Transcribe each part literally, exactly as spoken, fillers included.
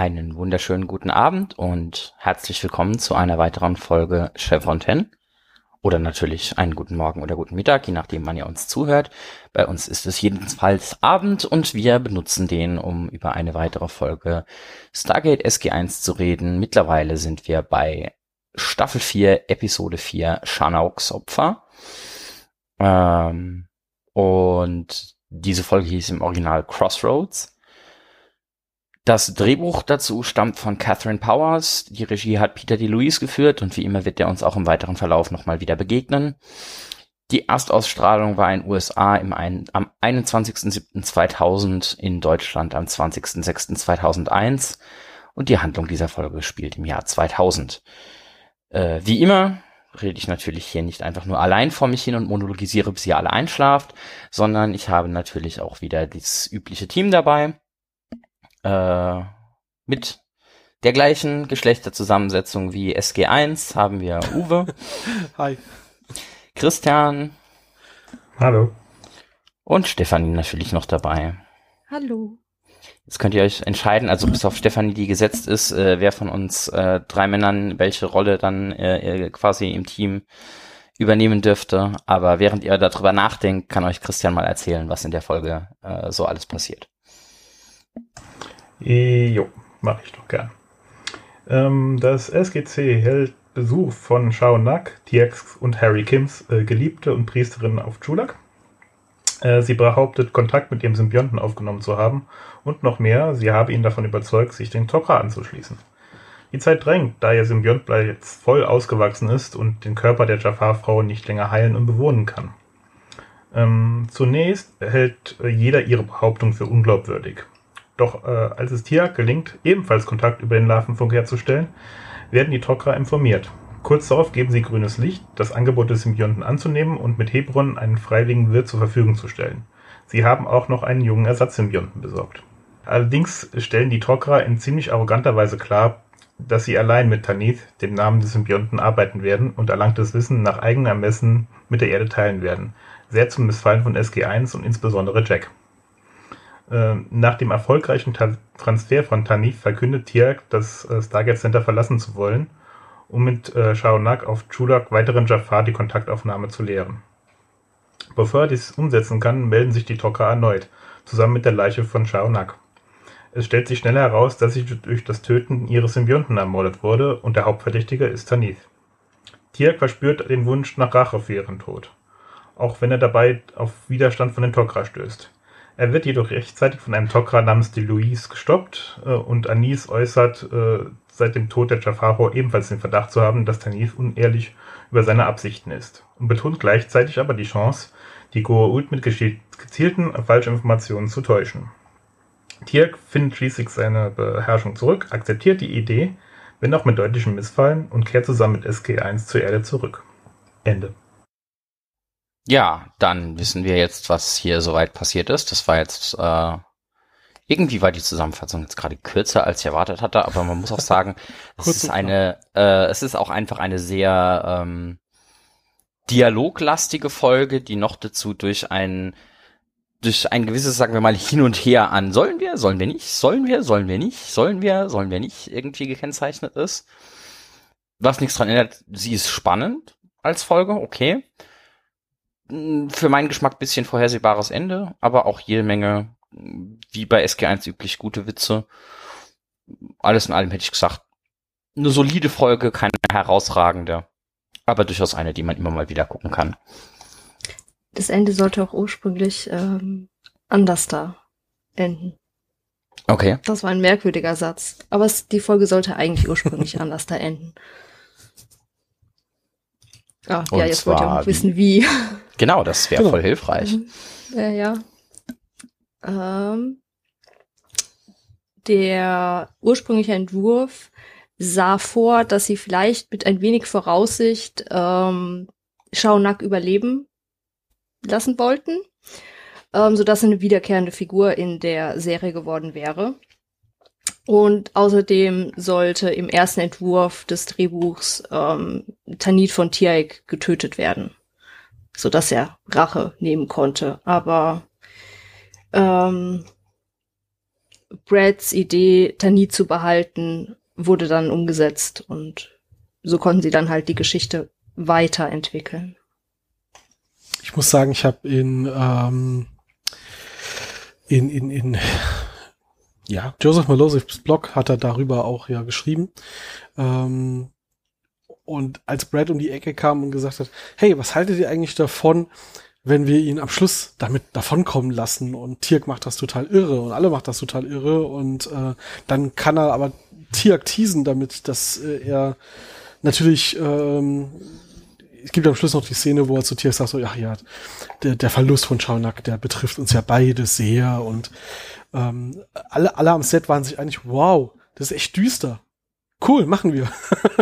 Einen wunderschönen guten Abend und herzlich willkommen zu einer weiteren Folge Chef Fontaine. Oder natürlich einen guten Morgen oder guten Mittag, je nachdem, wann ihr uns zuhört. Bei uns ist es jedenfalls Abend und wir benutzen den, um über eine weitere Folge Stargate S G eins zu reden. Mittlerweile sind wir bei Staffel vier, Episode vier, Shanauks Opfer. Ähm, und diese Folge hieß im Original Crossroads. Das Drehbuch dazu stammt von Catherine Powers, die Regie hat Peter DeLuise geführt und wie immer wird er uns auch im weiteren Verlauf nochmal wieder begegnen. Die Erstausstrahlung war in den U S A im ein, am einundzwanzigsten siebten zweitausend, in Deutschland am zwanzigsten sechsten zweitausendeins und die Handlung dieser Folge spielt im Jahr zweitausend. Äh, wie immer rede ich natürlich hier nicht einfach nur allein vor mich hin und monologisiere, bis ihr alle einschlaft, sondern ich habe natürlich auch wieder das übliche Team dabei. Äh, mit der gleichen Geschlechterzusammensetzung wie S G eins haben wir Uwe. Hi. Christian. Hallo. Und Stefanie natürlich noch dabei. Hallo. Jetzt könnt ihr euch entscheiden, also bis auf Stefanie, die gesetzt ist, äh, wer von uns äh, drei Männern welche Rolle dann äh, quasi im Team übernehmen dürfte. Aber während ihr darüber nachdenkt, kann euch Christian mal erzählen, was in der Folge äh, so alles passiert. Jo, mache ich doch gern. Ähm, das S G C hält Besuch von Shao Nak, T X und Harry Kims äh, Geliebte und Priesterin auf Chulak. Äh, sie behauptet, Kontakt mit ihrem Symbionten aufgenommen zu haben und noch mehr, sie habe ihn davon überzeugt, sich den Tok'ra anzuschließen. Die Zeit drängt, da ihr Symbiont jetzt voll ausgewachsen ist und den Körper der Jafar-Frau nicht länger heilen und bewohnen kann. Ähm, zunächst hält äh, jeder ihre Behauptung für unglaubwürdig. Doch äh, als es Tiak gelingt, ebenfalls Kontakt über den Larvenfunk herzustellen, werden die Tok'ra informiert. Kurz darauf geben sie grünes Licht, das Angebot des Symbionten anzunehmen und mit Hebron einen freiwilligen Wirt zur Verfügung zu stellen. Sie haben auch noch einen jungen Ersatzsymbionten besorgt. Allerdings stellen die Tok'ra in ziemlich arroganter Weise klar, dass sie allein mit Tanith, dem Namen des Symbionten, arbeiten werden und erlangtes Wissen nach eigenem Ermessen mit der Erde teilen werden. Sehr zum Missfallen von S G eins und insbesondere Jack. Nach dem erfolgreichen Ta- Transfer von Tanith verkündet Tiak, das äh, Stargate Center verlassen zu wollen, um mit äh, Shao Nak auf Chulak weiteren Jafar die Kontaktaufnahme zu lehren. Bevor er dies umsetzen kann, melden sich die Tok'ra erneut, zusammen mit der Leiche von Shao Nak. Es stellt sich schnell heraus, dass sie durch das Töten ihres Symbionten ermordet wurde und der Hauptverdächtige ist Tanith. Tiak verspürt den Wunsch nach Rache für ihren Tod, auch wenn er dabei auf Widerstand von den Tok'ra stößt. Er wird jedoch rechtzeitig von einem Tok'ra namens DeLuise gestoppt äh, und Anis äußert äh, seit dem Tod der Jafar ebenfalls den Verdacht zu haben, dass Tanith unehrlich über seine Absichten ist und betont gleichzeitig aber die Chance, die Goa'uld mit gezielten Falschinformationen zu täuschen. Tiak findet schließlich seine Beherrschung zurück, akzeptiert die Idee, wenn auch mit deutlichem Missfallen, und kehrt zusammen mit S G eins zur Erde zurück. Ende. Ja, dann wissen wir jetzt, was hier soweit passiert ist. Das war jetzt, äh, irgendwie war die Zusammenfassung jetzt gerade kürzer, als ich erwartet hatte, aber man muss auch sagen, es ist eine, äh, es ist auch einfach eine sehr ähm, dialoglastige Folge, die noch dazu durch ein, durch ein gewisses, sagen wir mal, Hin und Her an sollen wir, sollen wir nicht, sollen wir, sollen wir nicht, sollen wir, sollen wir nicht irgendwie gekennzeichnet ist. Was nichts dran ändert, sie ist spannend als Folge, okay. Für meinen Geschmack bisschen vorhersehbares Ende, aber auch jede Menge, wie bei S G eins üblich, gute Witze. Alles in allem hätte ich gesagt, eine solide Folge, keine herausragende, aber durchaus eine, die man immer mal wieder gucken kann. Das Ende sollte auch ursprünglich ähm, anders da enden. Okay. Das war ein merkwürdiger Satz, aber es, die Folge sollte eigentlich ursprünglich anders da enden. Ah, ja, jetzt wollt ihr auch wissen, wie. Genau, das wäre voll hilfreich. Ja, ja. Ähm, der ursprüngliche Entwurf sah vor, dass sie vielleicht mit ein wenig Voraussicht ähm, Shao Nak überleben lassen wollten, ähm, sodass er eine wiederkehrende Figur in der Serie geworden wäre. Und außerdem sollte im ersten Entwurf des Drehbuchs ähm, Tanith von Tiak getötet werden, sodass er Rache nehmen konnte. Aber ähm, Brads Idee, Tanit zu behalten, wurde dann umgesetzt und so konnten sie dann halt die Geschichte weiterentwickeln. Ich muss sagen, ich habe in, ähm, in, in, in, ja, Joseph Malosevs Blog hat er darüber auch ja geschrieben. Ähm, und als Brad um die Ecke kam und gesagt hat, hey, was haltet ihr eigentlich davon, wenn wir ihn am Schluss damit davonkommen lassen und Tirk macht das total irre und alle macht das total irre und äh, dann kann er aber Tirk teasen damit, dass äh, er natürlich, ähm, es gibt am Schluss noch die Szene, wo er zu Tirk sagt, so, ja, ja, der, der Verlust von Shaunak, der betrifft uns ja beide sehr und ähm, alle, alle am Set waren sich eigentlich, wow, das ist echt düster. Cool, machen wir.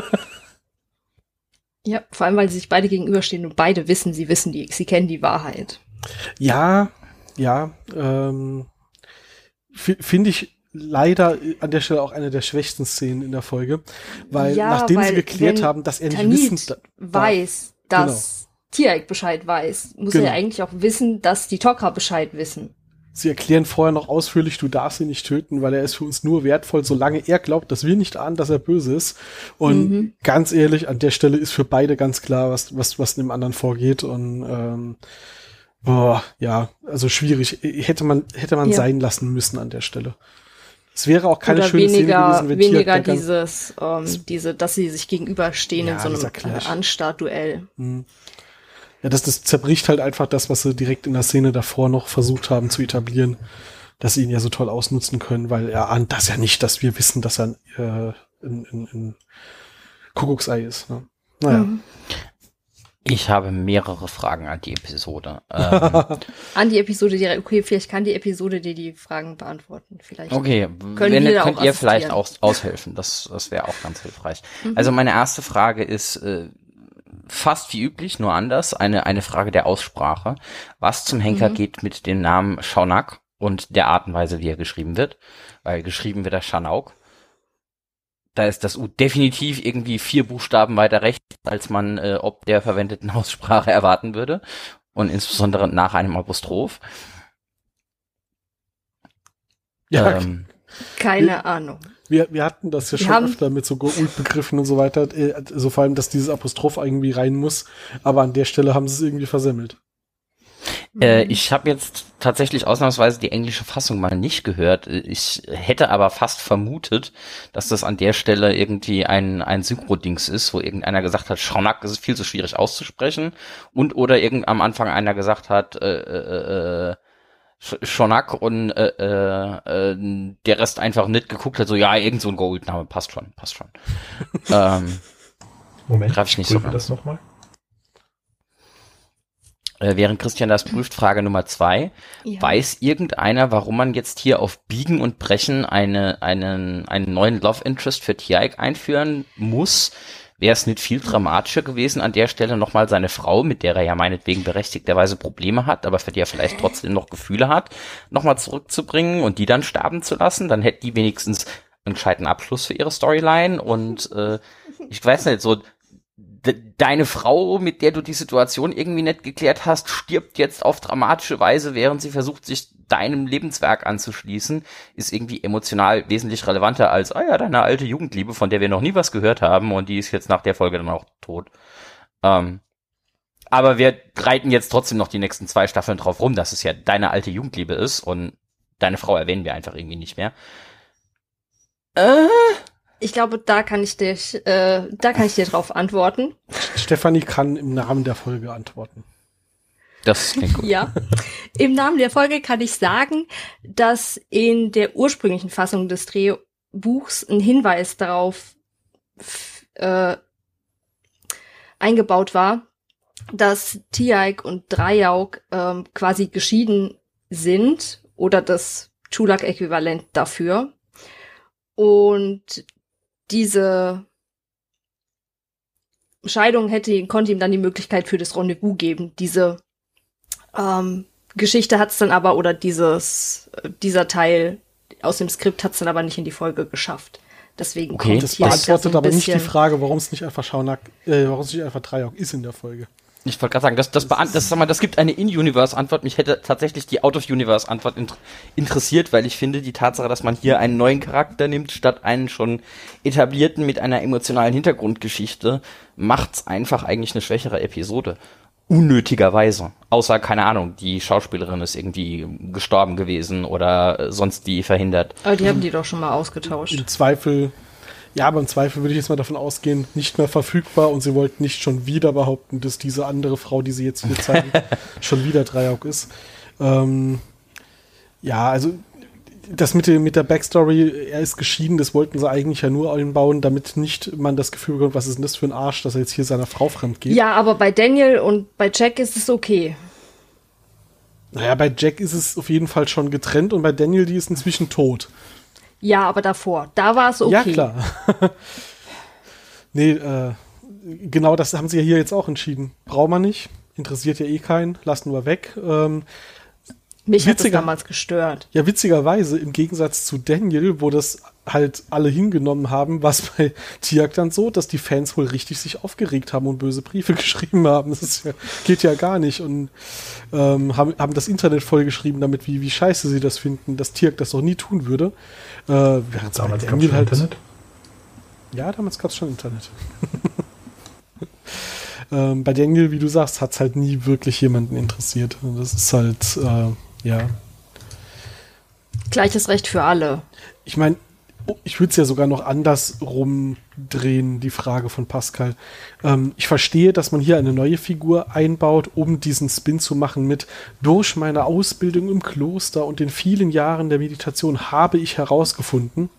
Ja, vor allem, weil sie sich beide gegenüberstehen und beide wissen, sie wissen die, sie kennen die Wahrheit. Ja, ja, ähm, f- finde ich leider an der Stelle auch eine der schwächsten Szenen in der Folge, weil Ja, nachdem weil sie geklärt wenn haben, dass er nicht Tanit wissen da- weiß, Genau. dass Tirk Bescheid weiß, muss Genau. er ja eigentlich auch wissen, dass die Tok'ra Bescheid wissen. Sie erklären vorher noch ausführlich, du darfst ihn nicht töten, weil er ist für uns nur wertvoll, solange er glaubt, dass wir nicht ahnen, dass er böse ist. Und Mhm. ganz ehrlich, an der Stelle ist für beide ganz klar, was was was in dem anderen vorgeht. Und ähm, boah, ja, also schwierig. Hätte man hätte man Ja. sein lassen müssen an der Stelle. Es wäre auch keine Oder schöne Szene weniger, gewesen, wenn Tirk weniger dann ganz- dieses, ähm, diese, dass sie sich gegenüberstehen Ja, in so dieser einem Clash. äh, Anstarduell. Hm. Ja, das, das zerbricht halt einfach das, was sie direkt in der Szene davor noch versucht haben zu etablieren, dass sie ihn ja so toll ausnutzen können, weil er ahnt das ja nicht, dass wir wissen, dass er äh, ein, ein, ein Kuckucksei ist. Ne? Naja. Mhm. Ich habe mehrere Fragen an die Episode. Ähm, An die Episode direkt. Okay, vielleicht kann die Episode dir die Fragen beantworten. Vielleicht. okay, Können wenn wir ihr da könnt auch ihr vielleicht assistieren? aus, aushelfen. Das, das wäre auch ganz hilfreich. Mhm. Also meine erste Frage ist äh, fast wie üblich, nur anders. Eine, eine Frage der Aussprache. Was zum Henker Mhm. geht mit dem Namen Shaunak und der Art und Weise, wie er geschrieben wird? Weil geschrieben wird er Shanauk. Da ist das U definitiv irgendwie vier Buchstaben weiter rechts, als man äh, ob der verwendeten Aussprache erwarten würde. Und insbesondere nach einem Apostroph. Ja, Ähm, Keine Ahnung. wir, wir hatten das ja Wir schon haben- öfter mit so Goa'uld-Begriffen und so weiter, äh, so vor allem, dass dieses Apostroph irgendwie rein muss, aber an der Stelle haben sie es irgendwie versemmelt. Äh, Mhm. ich habe jetzt tatsächlich ausnahmsweise die englische Fassung mal nicht gehört. Ich hätte aber fast vermutet, dass das an der Stelle irgendwie ein, ein Synchro-Dings ist, wo irgendeiner gesagt hat, Shaunak ist viel zu schwierig auszusprechen und oder irgend am Anfang einer gesagt hat, äh, äh, äh, Sh- Shaunak und äh, äh, äh, der Rest einfach nicht geguckt hat, so ja, irgend so ein Goa'uld-Name, passt schon, passt schon. ähm, Moment, Greif ich nicht prüfe so an. das nochmal. äh, während Christian das prüft, Frage Nummer zwei. Ja. Weiß irgendeiner, warum man jetzt hier auf Biegen und Brechen eine, einen, einen neuen Love Interest für Tiaik einführen muss? Wäre es nicht viel dramatischer gewesen, an der Stelle nochmal seine Frau, mit der er ja meinetwegen berechtigterweise Probleme hat, aber für die er vielleicht trotzdem noch Gefühle hat, nochmal zurückzubringen und die dann sterben zu lassen? Dann hätte die wenigstens einen gescheiten Abschluss für ihre Storyline und äh, ich weiß nicht, so de- deine Frau, mit der du die Situation irgendwie nicht geklärt hast, stirbt jetzt auf dramatische Weise, während sie versucht, sich deinem Lebenswerk anzuschließen, ist irgendwie emotional wesentlich relevanter als, ah ja, deine alte Jugendliebe, von der wir noch nie was gehört haben und die ist jetzt nach der Folge dann auch tot. Ähm, aber wir reiten jetzt trotzdem noch die nächsten zwei Staffeln drauf rum, dass es ja deine alte Jugendliebe ist und deine Frau erwähnen wir einfach irgendwie nicht mehr. Äh, Ich glaube, da kann ich dich, äh, da kann ich dir drauf antworten. Stefanie kann im Namen der Folge antworten. das klingt gut. Ja. Im Namen der Folge kann ich sagen, dass in der ursprünglichen Fassung des Drehbuchs ein Hinweis darauf f- äh, eingebaut war, dass Tiaik und Drayauk ähm, quasi geschieden sind oder das Chulak-Äquivalent dafür. Und diese Scheidung hätte, konnte ihm dann die Möglichkeit für das Rendezvous geben. Diese ähm, Geschichte hat es dann aber, oder dieses, äh, dieser Teil aus dem Skript hat es dann aber nicht in die Folge geschafft. Deswegen Okay. kommt Das hier beantwortet so ein aber nicht die bisschen- Frage, warum es nicht einfach Schaunak, äh, warum es nicht einfach Drayauk ist in der Folge. Ich wollte gerade sagen, das, das, beant- das, sag mal, das gibt eine In-Universe-Antwort. Mich hätte tatsächlich die Out-of-Universe-Antwort int- interessiert, weil ich finde, die Tatsache, dass man hier einen neuen Charakter nimmt, statt einen schon etablierten mit einer emotionalen Hintergrundgeschichte, macht's einfach eigentlich eine schwächere Episode. Unnötigerweise. Außer, keine Ahnung, die Schauspielerin ist irgendwie gestorben gewesen oder sonst die verhindert. Aber die haben die doch schon mal ausgetauscht. Im Zweifel, ja, aber im Zweifel würde ich jetzt mal davon ausgehen, nicht mehr verfügbar und sie wollten nicht schon wieder behaupten, dass diese andere Frau, die sie jetzt hier zeigen, schon wieder Dreieck ist. Ähm, ja, also das mit, der, mit der Backstory, er ist geschieden, das wollten sie eigentlich ja nur einbauen, damit nicht man das Gefühl bekommt, was ist denn das für ein Arsch, dass er jetzt hier seiner Frau fremd geht. Ja, aber bei Daniel und bei Jack ist es okay. Naja, bei Jack ist es auf jeden Fall schon getrennt und bei Daniel, die ist inzwischen tot. Ja, aber davor, da war es okay. Ja, klar. nee, äh, genau das haben sie ja hier jetzt auch entschieden. Braucht man nicht, interessiert ja eh keinen, lassen wir weg. Ähm, Mich hat das witziger- damals gestört. Ja, witzigerweise, im Gegensatz zu Daniel, wo das halt alle hingenommen haben, war es bei Tiak dann so, dass die Fans wohl richtig sich aufgeregt haben und böse Briefe geschrieben haben. Das ist ja, geht ja gar nicht. Und ähm, haben, haben das Internet vollgeschrieben damit, wie, wie scheiße sie das finden, dass Tiak das doch nie tun würde. Äh, während bei Damals gab es Daniel schon halt, Internet. Ja, damals gab es schon Internet. ähm, bei Daniel, wie du sagst, hat es halt nie wirklich jemanden interessiert. Und das ist halt, äh, ja... Gleiches Recht für alle. Ich meine, ich würde es ja sogar noch andersrum drehen, die Frage von Pascal. Ähm, ich verstehe, dass man hier eine neue Figur einbaut, um diesen Spin zu machen mit durch meine Ausbildung im Kloster und den vielen Jahren der Meditation habe ich herausgefunden.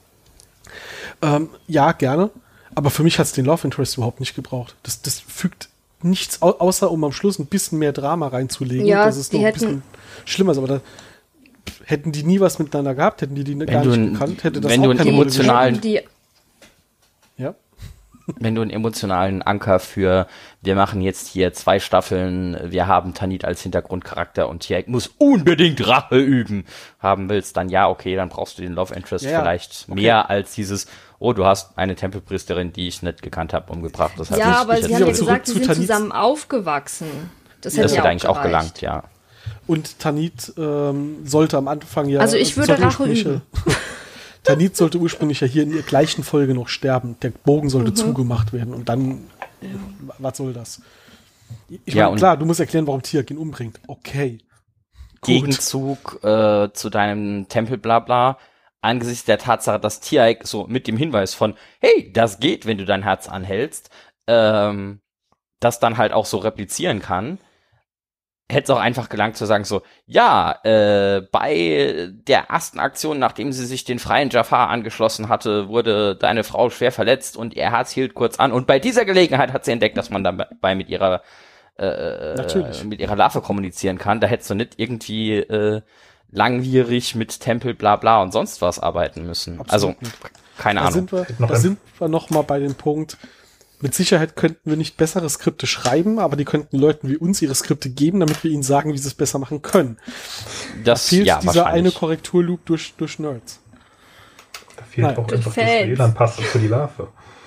Ähm, ja, gerne. Aber für mich hat es den Love Interest überhaupt nicht gebraucht. Das, das fügt nichts, au- außer um am Schluss ein bisschen mehr Drama reinzulegen. Ja, dass es die noch ein hätten- bisschen schlimmer ist. Aber da hätten die nie was miteinander gehabt, hätten die die gar du nicht ein- gekannt, hätte das wenn auch du ein keine Rolle emotional- gespielt. Die, Ja. Wenn du einen emotionalen Anker für, wir machen jetzt hier zwei Staffeln, wir haben Tanit als Hintergrundcharakter und Tiak muss unbedingt Rache üben, haben willst, dann ja, okay, dann brauchst du den Love Interest Ja, ja. vielleicht Okay. mehr als dieses, oh, du hast eine Tempelpriesterin, die ich nicht gekannt habe, umgebracht. Das heißt, ja, ich- aber ich sie jetzt- haben ja aber zurück gesagt, zu sie sind Tanits- zusammen aufgewachsen. Das hätte das ja hätte auch eigentlich auch gereicht. gelangt, ja. Und Tanit ähm, sollte am Anfang ja... Also ich würde sollte Rache ursprünglich- üben. Tanit sollte ursprünglich ja hier in der gleichen Folge noch sterben. Der Bogen Mhm. sollte zugemacht werden. Und dann, was soll das? Ich Ja, meine, und- klar, du musst erklären, warum Tiak ihn umbringt. Okay. Gut. Gegenzug äh, zu deinem Tempel-Blabla, angesichts der Tatsache, dass Tiak so mit dem Hinweis von, hey, das geht, wenn du dein Herz anhältst, ähm, das dann halt auch so replizieren kann, hätte es auch einfach gelangt zu sagen so, ja, äh, bei der ersten Aktion, nachdem sie sich den freien Jafar angeschlossen hatte, wurde deine Frau schwer verletzt und ihr Herz hielt kurz an und bei dieser Gelegenheit hat sie entdeckt, dass man dabei mit ihrer äh, Natürlich. mit ihrer Larve kommunizieren kann. Da hättest du nicht irgendwie äh, langwierig mit Tempel bla bla und sonst was arbeiten müssen. Absolut also, nicht. keine Da Ahnung. sind wir, Noch da ein- sind wir noch mal bei dem Punkt, mit Sicherheit könnten wir nicht bessere Skripte schreiben, aber die könnten Leuten wie uns ihre Skripte geben, damit wir ihnen sagen, wie sie es besser machen können. Das, Fehlt ja, dieser eine wahrscheinlich. Korrekturloop durch, durch Nerds. Da fehlt Nein. auch Durch einfach das Fans. W L A N-Passwort für die Larve.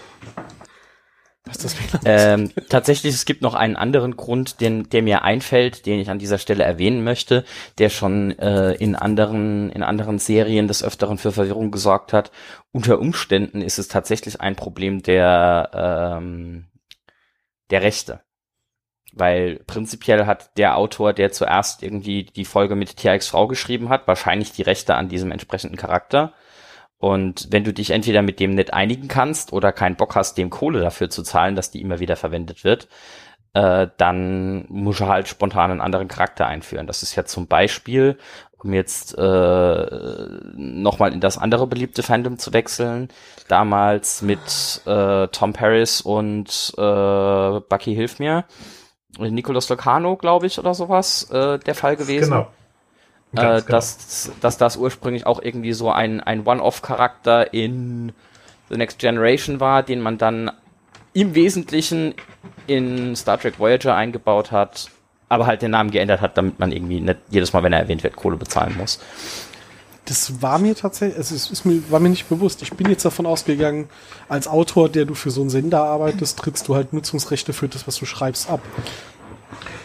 Was das W L A N Ähm, tatsächlich, es gibt noch einen anderen Grund, den, der mir einfällt, den ich an dieser Stelle erwähnen möchte, der schon äh, in anderen in anderen Serien des Öfteren für Verwirrung gesorgt hat. Unter Umständen ist es tatsächlich ein Problem der ähm, der Rechte, weil prinzipiell hat der Autor, der zuerst irgendwie die Folge mit Tiaks Frau geschrieben hat, wahrscheinlich die Rechte an diesem entsprechenden Charakter. Und wenn du dich entweder mit dem nicht einigen kannst oder keinen Bock hast, dem Kohle dafür zu zahlen, dass die immer wieder verwendet wird, äh, dann musst du halt spontan einen anderen Charakter einführen. Das ist ja zum Beispiel, um jetzt äh, nochmal in das andere beliebte Fandom zu wechseln, damals mit äh, Tom Paris und äh, Bucky Hilf mir, Nicolas Locano, glaube ich, oder sowas, äh, der Fall gewesen. Genau. Äh, Ganz genau. dass, dass das ursprünglich auch irgendwie so ein, ein One-Off-Charakter in The Next Generation war, den man dann im Wesentlichen in Star Trek Voyager eingebaut hat, aber halt den Namen geändert hat, damit man irgendwie nicht jedes Mal, wenn er erwähnt wird, Kohle bezahlen muss. Das war mir tatsächlich, also es ist mir, war mir nicht bewusst. Ich bin jetzt davon ausgegangen, als Autor, der du für so einen Sender arbeitest, trittst du halt Nutzungsrechte für das, was du schreibst, ab.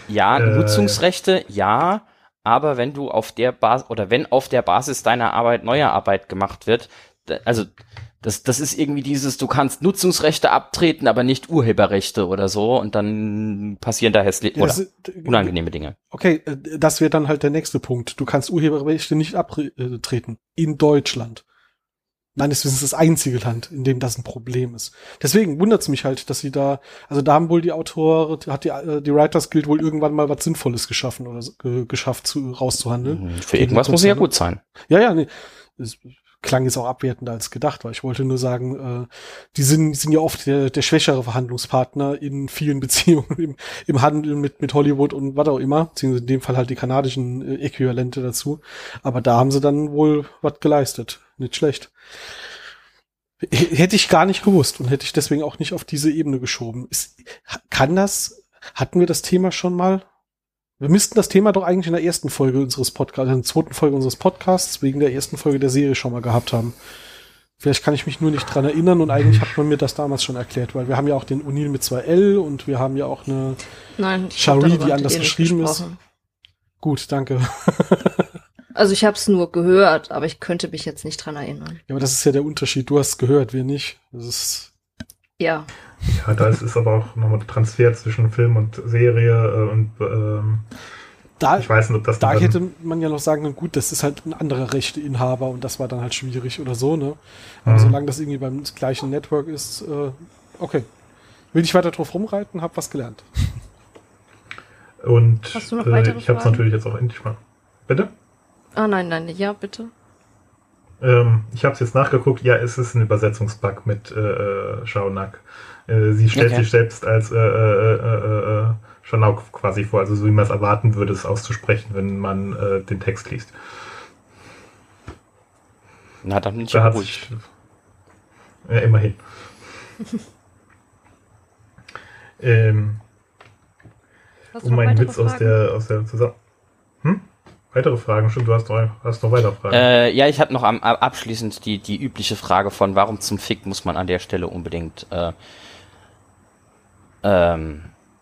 Ja, Äh, Nutzungsrechte, ja, aber wenn du auf der Basis oder wenn auf der Basis deiner Arbeit neue Arbeit gemacht wird, da, also das, das ist irgendwie dieses, du kannst Nutzungsrechte abtreten, aber nicht Urheberrechte oder so und dann passieren da hässliche Ja, oder das- unangenehme Dinge. Okay, äh, das wäre dann halt der nächste Punkt. Du kannst Urheberrechte nicht abtreten. In Deutschland. Meines Wissens das einzige Land, in dem das ein Problem ist. Deswegen wundert es mich halt, dass sie da, also da haben wohl die Autoren, hat die, äh, die Writers Guild wohl irgendwann mal was Sinnvolles geschaffen oder so, ge, geschafft zu, rauszuhandeln. Für irgendwas muss es ja gut sein. Ja, ja, nee. Es klang jetzt auch abwertender als gedacht, weil ich wollte nur sagen, äh, die sind, sind ja oft der, der schwächere Verhandlungspartner in vielen Beziehungen im, im Handel mit, mit Hollywood und was auch immer, beziehungsweise in dem Fall halt die kanadischen äh, Äquivalente dazu. Aber da haben sie dann wohl was geleistet. Nicht schlecht. H- Hätte ich gar nicht gewusst und hätte ich deswegen auch nicht auf diese Ebene geschoben. Ist, kann das, hatten wir das Thema schon mal? Wir müssten das Thema doch eigentlich in der ersten Folge unseres Podcasts, in der zweiten Folge unseres Podcasts, wegen der ersten Folge der Serie schon mal gehabt haben. Vielleicht kann ich mich nur nicht dran erinnern und eigentlich hat man mir das damals schon erklärt, weil wir haben ja auch den O'Neill mit zwei L und wir haben ja auch eine Nein, ich Shari, glaub, die darüber anders hattet ihr nicht geschrieben ist. gesprochen. Gut, danke. Also ich habe es nur gehört, aber ich könnte mich jetzt nicht dran erinnern. Ja, aber das ist ja der Unterschied. Du hast es gehört, wir nicht. Das ist Ja, Ja, da ist, ist aber auch nochmal der Transfer zwischen Film und Serie äh, und ähm, da, ich weiß nicht, ob das da dann- hätte man ja noch sagen können, gut, das ist halt ein anderer Rechteinhaber und das war dann halt schwierig oder so, ne? Aber Mhm. solange das irgendwie beim gleichen Network ist, äh, okay. Will nicht weiter drauf rumreiten, hab was gelernt. Und Hast du noch äh, weitere ich habe es Fragen? natürlich jetzt auch endlich mal. Bitte? ah nein, nein, ja, bitte. Ähm, ich habe es jetzt nachgeguckt. Ja, es ist ein Übersetzungsbug mit äh, Shaunak. Äh, sie stellt Okay. sich selbst als äh, äh, äh, äh, Shanauk quasi vor, also so wie man es erwarten würde, es auszusprechen, wenn man äh, den Text liest. Na, dann bin ich Da ja hat beruhigt. sich, ja, immerhin. ähm, Hast du um noch einen weitere Witz aus Fragen? der, aus der Zusammen... Hm? Weitere Fragen? Stimmt, du hast noch, hast noch weitere Fragen. Äh, ja, ich hatte noch am, abschließend die, die übliche Frage von, warum zum Fick muss man an der Stelle unbedingt äh, ähm,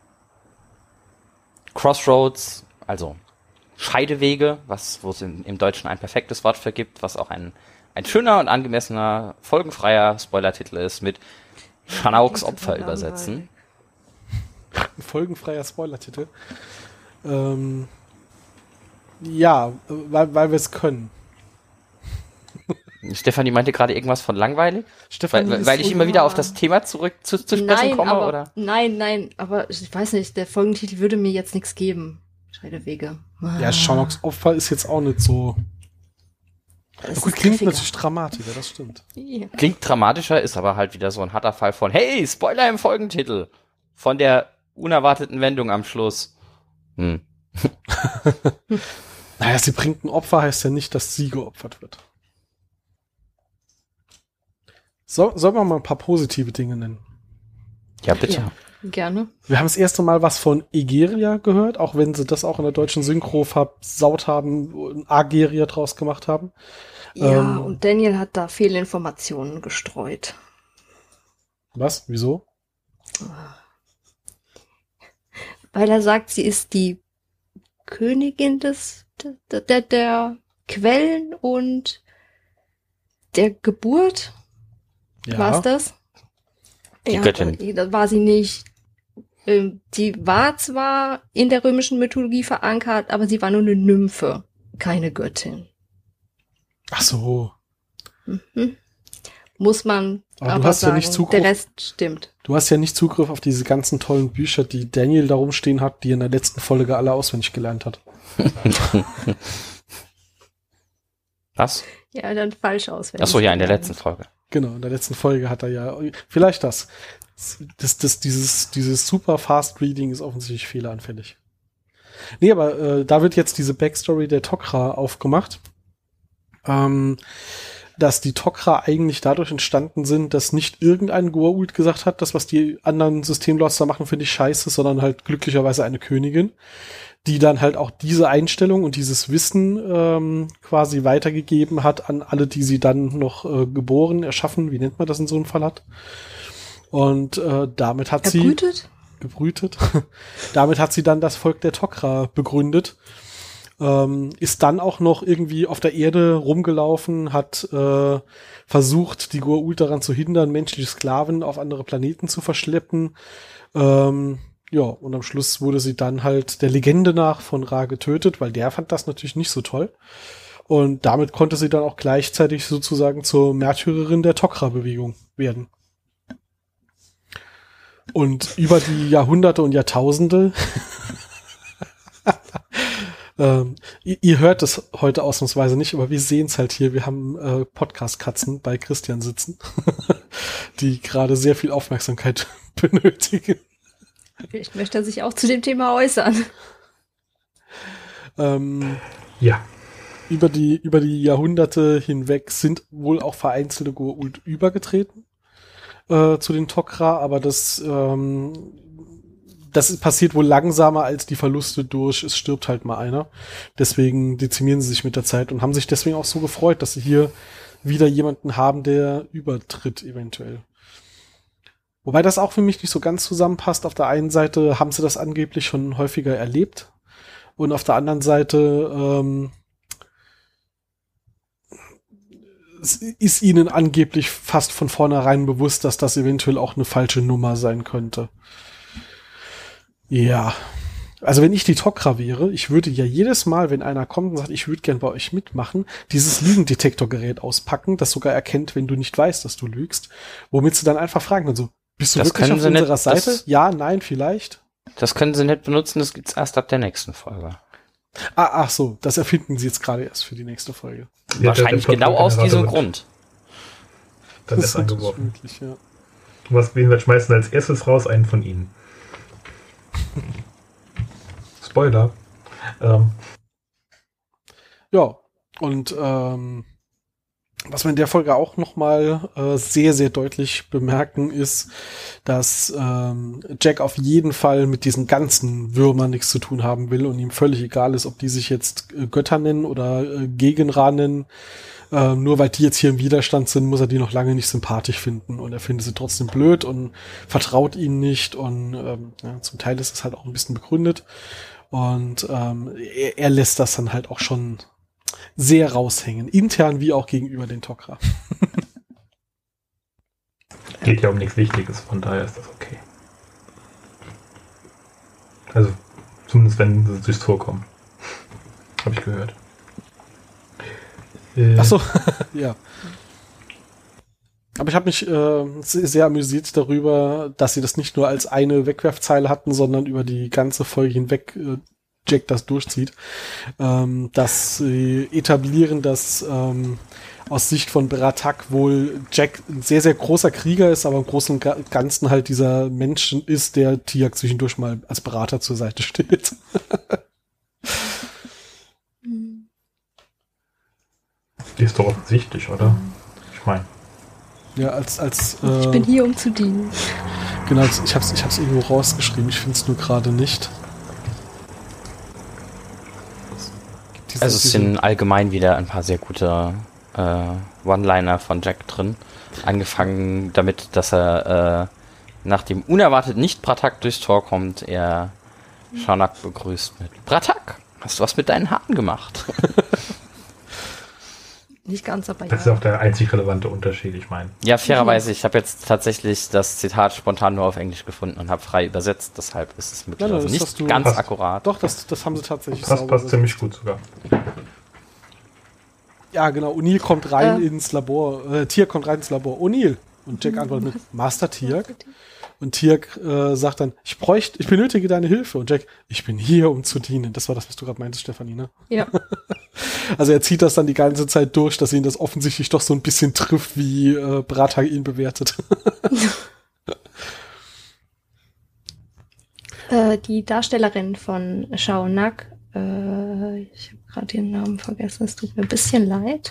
Crossroads, also Scheidewege, was, wo es im, im Deutschen ein perfektes Wort für gibt, was auch ein, ein schöner und angemessener, folgenfreier Spoilertitel ist, mit Shanauks Opfer übersetzen. Ein folgenfreier Spoilertitel. Ähm, ja, weil, weil wir es können. Stefanie meinte gerade irgendwas von langweilig, Stefanie weil, ist weil ich so- immer wieder auf das Thema zurück zu, zu sprechen Nein, komme, aber, oder? nein, nein, aber ich weiß nicht, der Folgentitel würde mir jetzt nichts geben. Scheidewege. Ja, Shanauks Opfer ist jetzt auch nicht so. Das Gut, ist klingt griffiger. natürlich dramatischer, das stimmt. Ja. Klingt dramatischer, ist aber halt wieder so ein harter Fall von, hey, Spoiler im Folgentitel. Von der unerwarteten Wendung am Schluss. Hm. Naja, sie bringt ein Opfer, heißt ja nicht, dass sie geopfert wird. So, sollen wir mal ein paar positive Dinge nennen? Ja, bitte. Ja, gerne. Wir haben das erste Mal was von Egeria gehört, auch wenn sie das auch in der deutschen Synchro versaut haben und Ageria draus gemacht haben. Ja, Ähm, und Daniel hat da Fehlinformationen gestreut. Was? Wieso? Weil er sagt, sie ist die Königin des, der, der, der Quellen und der Geburt. Ja. War es das? Die ja, Göttin. Das war sie nicht. Ähm, Die war zwar in der römischen Mythologie verankert, aber sie war nur eine Nymphe, keine Göttin. Ach so. Mhm. Muss man Aber aber, du hast ja sagen, nicht Zugriff- der Rest stimmt. Du hast ja nicht Zugriff auf diese ganzen tollen Bücher, die Daniel da rumstehen hat, die er in der letzten Folge alle auswendig gelernt hat. Was? Ja, dann falsch auswendig. Achso, ja, in der letzten Folge. Genau, in der letzten Folge hat er ja, vielleicht das. Das, das, dieses, dieses super Fast Reading ist offensichtlich fehleranfällig. Nee, aber äh, da wird jetzt diese Backstory der Tok'ra aufgemacht, ähm, dass die Tok'ra eigentlich dadurch entstanden sind, dass nicht irgendein Goa'uld gesagt hat, das, was die anderen Systemlords da machen, finde ich scheiße, sondern halt glücklicherweise eine Königin, die dann halt auch diese Einstellung und dieses Wissen ähm, quasi weitergegeben hat an alle, die sie dann noch äh, geboren, erschaffen, wie nennt man das in so einem Fall hat. Und äh, damit hat sie... Erbrütet? gebrütet. Damit hat sie dann das Volk der Tok'ra begründet. Ähm, ist dann auch noch irgendwie auf der Erde rumgelaufen, hat äh, versucht, die Goa'uld daran zu hindern, menschliche Sklaven auf andere Planeten zu verschleppen. Ähm, ja, und am Schluss wurde sie dann halt der Legende nach von Ra getötet, weil der fand das natürlich nicht so toll. Und damit konnte sie dann auch gleichzeitig sozusagen zur Märtyrerin der Tok'ra-Bewegung werden. Und über die Jahrhunderte und Jahrtausende ähm, ihr, ihr hört es heute ausnahmsweise nicht, aber wir sehen es halt hier. Wir haben äh, Podcast-Katzen bei Christian sitzen, die gerade sehr viel Aufmerksamkeit benötigen. Vielleicht möchte er sich auch zu dem Thema äußern. Ähm, ja. Über die, über die Jahrhunderte hinweg sind wohl auch vereinzelte Goa'uld übergetreten äh, zu den Tok'ra, aber das, ähm, das passiert wohl langsamer als die Verluste durch, es stirbt halt mal einer. Deswegen dezimieren sie sich mit der Zeit und haben sich deswegen auch so gefreut, dass sie hier wieder jemanden haben, der übertritt eventuell. Wobei das auch für mich nicht so ganz zusammenpasst. Auf der einen Seite haben sie das angeblich schon häufiger erlebt und auf der anderen Seite ähm, es ist ihnen angeblich fast von vornherein bewusst, dass das eventuell auch eine falsche Nummer sein könnte. Ja, also wenn ich die Tok'ra wäre, ich würde ja jedes Mal, wenn einer kommt und sagt, ich würde gern bei euch mitmachen, dieses Lügendetektorgerät auspacken, das sogar erkennt, wenn du nicht weißt, dass du lügst, womit sie dann einfach fragen, also, bist du Das wirklich können auf sie unserer nicht- Seite? das- Ja, nein, vielleicht. Das können sie nicht benutzen, das gibt's erst ab der nächsten Folge. Ah, ach so, das erfinden sie jetzt gerade erst für die nächste Folge. Ja, Wahrscheinlich der- der genau aus diesem Plot-Generator Grund. wird Dann ist ist angeworfen. möglich, ja. Was wen wir schmeißen als erstes raus? Einen von ihnen. Spoiler. Ähm, Ja, und ähm, was wir in der Folge auch nochmal äh, sehr, sehr deutlich bemerken, ist, dass ähm, Jack auf jeden Fall mit diesen ganzen Würmern nichts zu tun haben will und ihm völlig egal ist, ob die sich jetzt äh, Götter nennen oder äh, Gegen-Ra nennen. Ähm, nur weil die jetzt hier im Widerstand sind, muss er die noch lange nicht sympathisch finden. Und er findet sie trotzdem blöd und vertraut ihnen nicht. Und ähm, ja, zum Teil ist es halt auch ein bisschen begründet. Und ähm, er, er lässt das dann halt auch schon sehr raushängen. Intern wie auch gegenüber den Tok'ra. geht ja um nichts Wichtiges, von daher ist das okay. Also, zumindest wenn sie durchs Tor kommen. Habe ich gehört. Äh, Ach so, ja. Aber ich habe mich äh, sehr, sehr amüsiert darüber, dass sie das nicht nur als eine Wegwerfzeile hatten, sondern über die ganze Folge hinweg äh, Jack das durchzieht. Ähm, dass sie etablieren, dass ähm, aus Sicht von Baratak wohl Jack ein sehr, sehr großer Krieger ist, aber im Großen und Ga- Ganzen halt dieser Mensch ist, der Tiak zwischendurch mal als Berater zur Seite steht. Die ist doch offensichtlich, oder? Ich meine. Ja, als, als Ich äh, bin hier, um zu dienen. genau, ich hab's, ich hab's irgendwo rausgeschrieben, ich finde es nur gerade nicht. Diese- Also es diese- sind allgemein wieder ein paar sehr gute äh, One-Liner von Jack drin. Angefangen damit, dass er äh, nach dem unerwartet nicht Baratak durchs Tor kommt, er Shaunak begrüßt mit Baratak, hast du was mit deinen Haaren gemacht? Nicht ganz, aber Das ist auch ja. der einzig relevante Unterschied, ich meine. Ja, fairerweise, ich habe jetzt tatsächlich das Zitat spontan nur auf Englisch gefunden und habe frei übersetzt, deshalb ist es möglicherweise das nicht hast du- ganz Passt. akkurat. Doch, das, das haben sie tatsächlich Passt, sauber passt übersetzt. ziemlich gut sogar. Ja, genau. O'Neill kommt rein Äh. ins Labor. Äh, Tiak kommt rein ins Labor. O'Neill. Und Jack antwortet mit Master Tiak. Und Tiak äh, sagt dann, ich bräuchte, ich benötige deine Hilfe. Und Jack, ich bin hier, um zu dienen. Das war das, was du gerade meintest, Stefanie, ne? Ja. Also er zieht das dann die ganze Zeit durch, dass ihn das offensichtlich doch so ein bisschen trifft, wie äh, Baratak ihn bewertet. Äh, die Darstellerin von Shaunak, äh, ich habe gerade ihren Namen vergessen, es tut mir ein bisschen leid.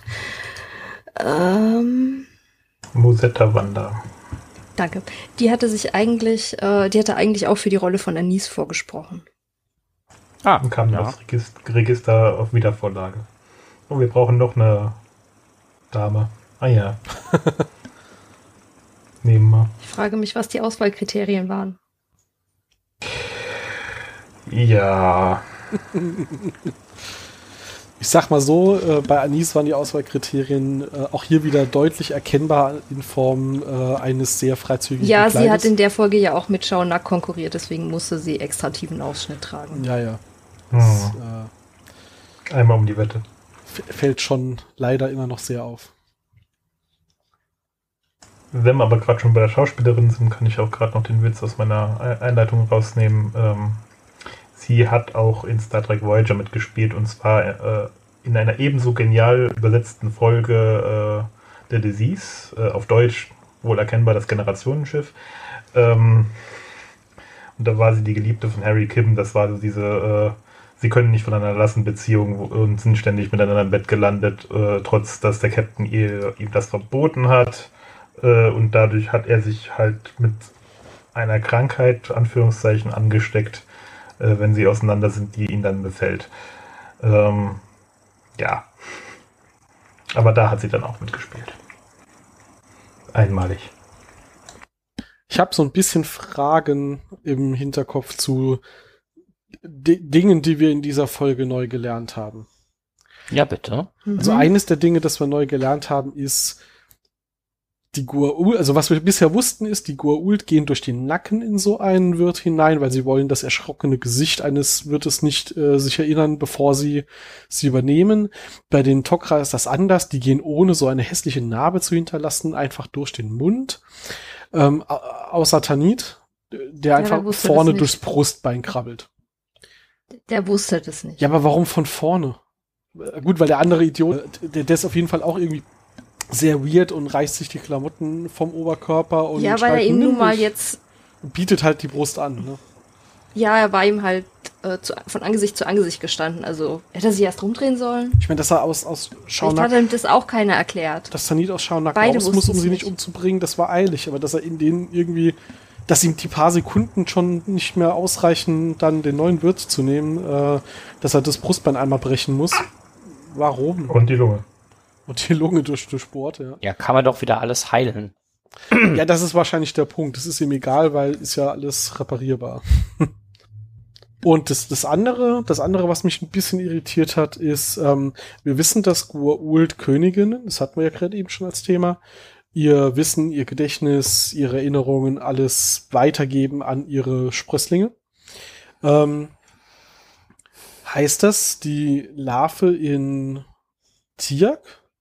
Ähm, Musetta Wanda. danke. Die hatte sich eigentlich, äh, die hatte eigentlich auch für die Rolle von Anis vorgesprochen. Ah, Dann kam ja. das Register, Register auf Wiedervorlage. Oh, wir brauchen noch eine Dame. Ah ja. Nehmen wir. Ich frage mich, was die Auswahlkriterien waren. Ja. Ich sag mal so, äh, bei Anis waren die Auswahlkriterien äh, auch hier wieder deutlich erkennbar in Form äh, eines sehr freizügigen Ja, Kleides. sie hat in der Folge ja auch mit Shaunak konkurriert, deswegen musste sie extra tiefen Ausschnitt tragen. Ja, ja. Hm. Das äh, Einmal um die Wette. f- fällt schon leider immer noch sehr auf. Wenn wir aber gerade schon bei der Schauspielerin sind, kann ich auch gerade noch den Witz aus meiner Ei- Einleitung rausnehmen. Ähm, sie hat auch in Star Trek Voyager mitgespielt und zwar äh, in einer ebenso genial übersetzten Folge äh, The Disease, äh, auf Deutsch wohl erkennbar das Generationenschiff. Ähm, und da war sie die Geliebte von Harry Kim. Das war so diese äh, sie können nicht voneinander lassen Beziehung und sind ständig miteinander im Bett gelandet, äh, trotz dass der Captain ihr, ihm das verboten hat. Und dadurch hat er sich halt mit einer Krankheit, Anführungszeichen, angesteckt, äh, wenn sie auseinander sind, die ihn dann befällt. Ähm, ja. Aber da hat sie dann auch mitgespielt. Einmalig. Ich habe so ein bisschen Fragen im Hinterkopf zu D- Dingen, die wir in dieser Folge neu gelernt haben. Ja, bitte. Also Mhm. eines der Dinge, das wir neu gelernt haben, ist die Goa'uld, also was wir bisher wussten, ist, die Goa'uld gehen durch den Nacken in so einen Wirt hinein, weil sie wollen das erschrockene Gesicht eines Wirtes nicht äh, sich erinnern, bevor sie sie übernehmen. Bei den Tok'ra ist das anders, die gehen ohne so eine hässliche Narbe zu hinterlassen, einfach durch den Mund. Ähm, au- außer Tanit, der der einfach wusste vorne das nicht. durchs Brustbein krabbelt. Der wusste das nicht. Ja, aber warum von vorne? Äh, Gut, weil der andere Idiot, äh, der, der ist auf jeden Fall auch irgendwie sehr weird und reißt sich die Klamotten vom Oberkörper und Ja, weil er schreit, ihm "Nimm nun mal mich!" jetzt, und bietet halt die Brust an. Ne? ja, er war ihm halt äh, zu, von Angesicht zu Angesicht gestanden. Also hätte er sich erst rumdrehen sollen. Ich meine, dass er aus, aus Vielleicht Schaunack, hat ihm das auch keiner erklärt. dass Tanit aus Schaunack Beide raus muss, um wussten's sie nicht nicht. umzubringen, das war eilig. Aber dass er in denen irgendwie, dass ihm die paar Sekunden schon nicht mehr ausreichen, dann den neuen Wirt zu nehmen, äh, dass er das Brustbein einmal brechen muss. Warum? Und die Lunge. Und die Lunge durch, durchbohrt, ja. Ja, kann man doch wieder alles heilen. Ja, das ist wahrscheinlich der Punkt. Das ist ihm egal, weil ist ja alles reparierbar. Und das, das andere, das andere, was mich ein bisschen irritiert hat, ist, ähm, wir wissen, dass Goa'uld Königinnen, das hatten wir ja gerade eben schon als Thema, ihr Wissen, ihr Gedächtnis, ihre Erinnerungen, alles weitergeben an ihre Sprösslinge. Ähm, heißt das, die Larve in Tiak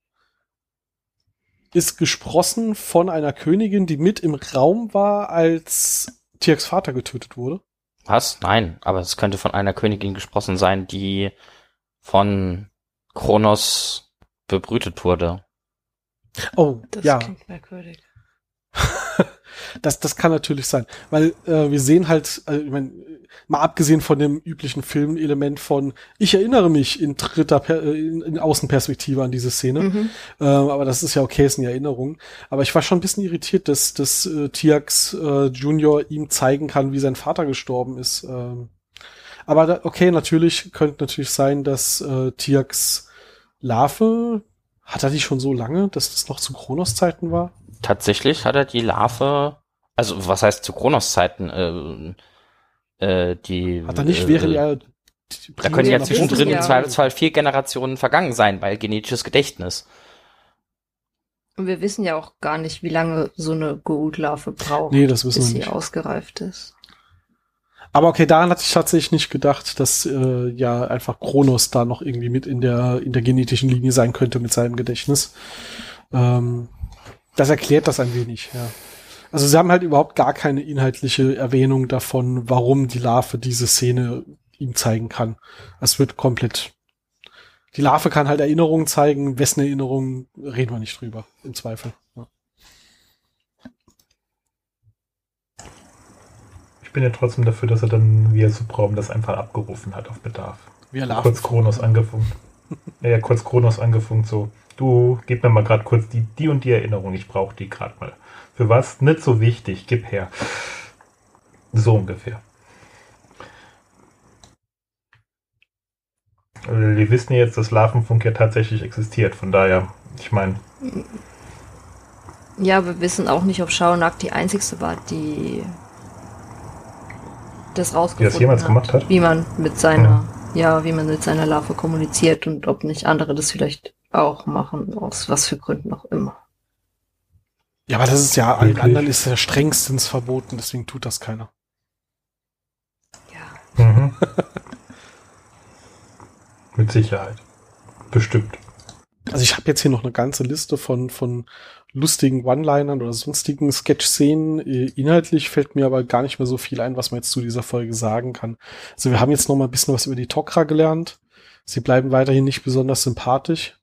ist gesprossen von einer Königin, die mit im Raum war, als Tiaks Vater getötet wurde? Was? Nein, aber es könnte von einer Königin gesprochen sein, die von Kronos bebrütet wurde. Oh, Das ja, klingt merkwürdig. das, das kann natürlich sein. Weil äh, wir sehen halt, äh, ich mein, mal abgesehen von dem üblichen Filmelement von, ich erinnere mich in dritter, per äh, in, in Außenperspektive an diese Szene, Mhm. äh, aber das ist ja okay, ist eine Erinnerung. Aber ich war schon ein bisschen irritiert, dass, dass äh, Tiax äh, Junior ihm zeigen kann, wie sein Vater gestorben ist. Ähm, aber da, okay, natürlich könnte natürlich sein, dass äh, Tiax Larve, hat er die schon so lange, dass das noch zu Kronos-Zeiten war? Tatsächlich hat er die Larve, also was heißt zu Kronos Zeiten, äh, äh, die... Hat er nicht, äh, während er... Da können ja noch zwischendrin wissen, im ja. Zweifelsfall vier Generationen vergangen sein, weil genetisches Gedächtnis. Und wir wissen ja auch gar nicht, wie lange so eine Goa'uld-Larve braucht, Nee, das wissen bis wir sie nicht. ausgereift ist. Aber okay, daran hatte ich tatsächlich nicht gedacht, dass äh, ja einfach Kronos da noch irgendwie mit in der in der genetischen Linie sein könnte mit seinem Gedächtnis. Ähm, das erklärt das ein wenig, ja. Also sie haben halt überhaupt gar keine inhaltliche Erwähnung davon, warum die Larve diese Szene ihm zeigen kann. Es wird komplett... Die Larve kann halt Erinnerungen zeigen, wessen Erinnerungen reden wir nicht drüber, im Zweifel. Ja. Ich bin ja trotzdem dafür, dass er dann via Subraum das einfach abgerufen hat auf Bedarf. Wie er Larven- Kurz Kronos angefunkt. Ja, ja, kurz Kronos angefunkt, so. Du, gib mir mal gerade kurz die, die und die Erinnerung, ich brauche die gerade mal. Für was? Nicht so wichtig, gib her. So ungefähr. Wir wissen ja jetzt, dass Larvenfunk ja tatsächlich existiert, von daher, ich meine, Ja, wir wissen auch nicht, ob Schaunack die einzigste war, die das rausgefunden Wie das jemals hat, gemacht hat? wie man mit seiner, ja. ja, wie man mit seiner Larve kommuniziert und ob nicht andere das vielleicht auch machen, aus was für Gründen auch immer. Ja, aber das ist ja, allen Wirklich? anderen ist ja strengstens verboten, deswegen tut das keiner. Ja. Mhm. Mit Sicherheit. Bestimmt. Also ich habe jetzt hier noch eine ganze Liste von, von lustigen One-Linern oder sonstigen Sketch-Szenen. Inhaltlich fällt mir aber gar nicht mehr so viel ein, was man jetzt zu dieser Folge sagen kann. Also wir haben jetzt noch mal ein bisschen was über die Tok'ra gelernt. Sie bleiben weiterhin nicht besonders sympathisch.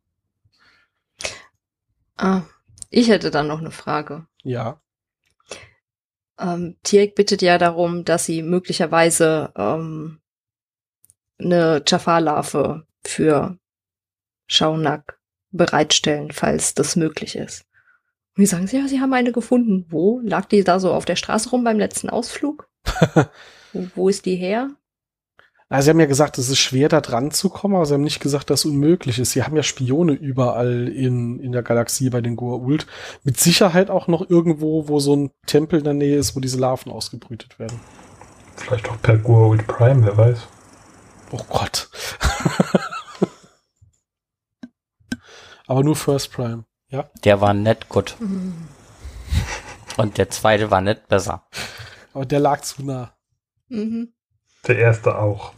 Ah, ich hätte dann noch eine Frage. Ja. Ähm, Tiek bittet ja darum, dass sie möglicherweise ähm, eine Jafar-Larve für Shaunak bereitstellen, falls das möglich ist. Und die sagen sie, ja, sie haben eine gefunden. Wo? Lag die da so auf der Straße rum beim letzten Ausflug? wo, wo ist die her? Also sie haben ja gesagt, es ist schwer, da dran zu kommen, aber sie haben nicht gesagt, dass es unmöglich ist. Sie haben ja Spione überall in, in der Galaxie bei den Goa'uld. Mit Sicherheit auch noch irgendwo, wo so ein Tempel in der Nähe ist, wo diese Larven ausgebrütet werden. Vielleicht auch per Goa'uld Prime, wer weiß. Oh Gott. Aber nur First Prime, ja? Der war nett gut. Mhm. Und der zweite war nicht besser. Aber der lag zu nah. Mhm. Der erste auch.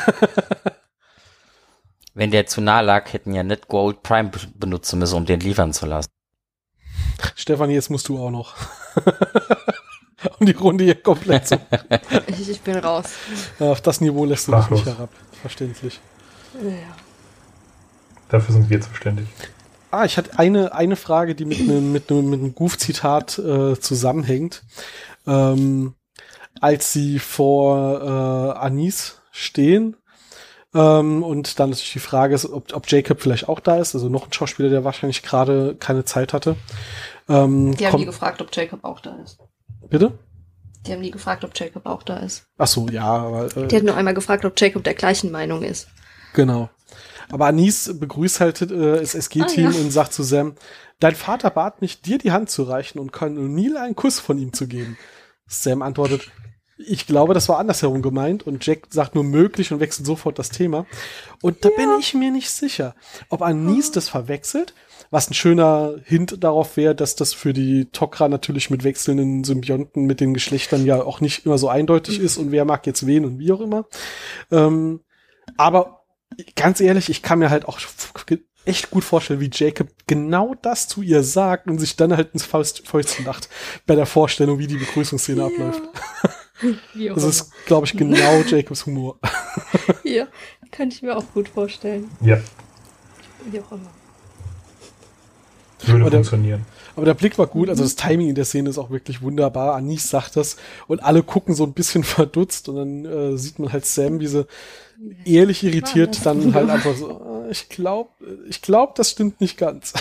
Wenn der zu nah lag, hätten ja nicht Gold Prime be- benutzen müssen, um den liefern zu lassen. Stefanie, jetzt musst du auch noch. Um die Runde hier komplett zu. Ich, ich bin raus. Auf das Niveau lässt du dich Sprachlos. nicht herab. Verständlich. Ja. Dafür sind wir zuständig. Ah, ich hatte eine, eine Frage, die mit einem mit einem mit einem Goof-Zitat äh, zusammenhängt. Ähm, als sie vor äh, Anis stehen ähm, und dann natürlich die Frage ist, ob, ob Jacob vielleicht auch da ist, also noch ein Schauspieler, der wahrscheinlich gerade keine Zeit hatte. Ähm, Die haben kommt- nie gefragt, ob Jacob auch da ist. Bitte? Die haben nie gefragt, ob Jacob auch da ist. Ach so, ja, aber äh, Die hat nur einmal gefragt, ob Jacob der gleichen Meinung ist. genau. Aber Anis begrüßt halt äh, das S G-Team Ah, ja. und sagt zu Sam, dein Vater bat mich, dir die Hand zu reichen und Colonel O'Neill einen Kuss von ihm zu geben. Sam antwortet, ich glaube, das war andersherum gemeint und Jack sagt nur möglich und wechselt sofort das Thema. Und da Ja. bin ich mir nicht sicher, ob Anis das verwechselt, was ein schöner Hint darauf wäre, dass das für die Tok'ra natürlich mit wechselnden Symbionten mit den Geschlechtern ja auch nicht immer so eindeutig ist und wer mag jetzt wen und wie auch immer. Ähm, aber ganz ehrlich, ich kann mir halt auch echt gut vorstellen, wie Jacob genau das zu ihr sagt und sich dann halt ins Faust, Fäustchen lacht bei der Vorstellung, wie die Begrüßungsszene abläuft. Wie auch Das immer. ist, glaube ich, genau Jacobs Humor. Ja, kann ich mir auch gut vorstellen. Ja, Wie auch immer. würde Oder- funktionieren. Aber der Blick war gut, also das Timing in der Szene ist auch wirklich wunderbar. Anis sagt das und alle gucken so ein bisschen verdutzt und dann äh, sieht man halt Sam, wie sie ehrlich irritiert das dann nur? halt einfach so, äh, ich glaube, ich glaube, das stimmt nicht ganz.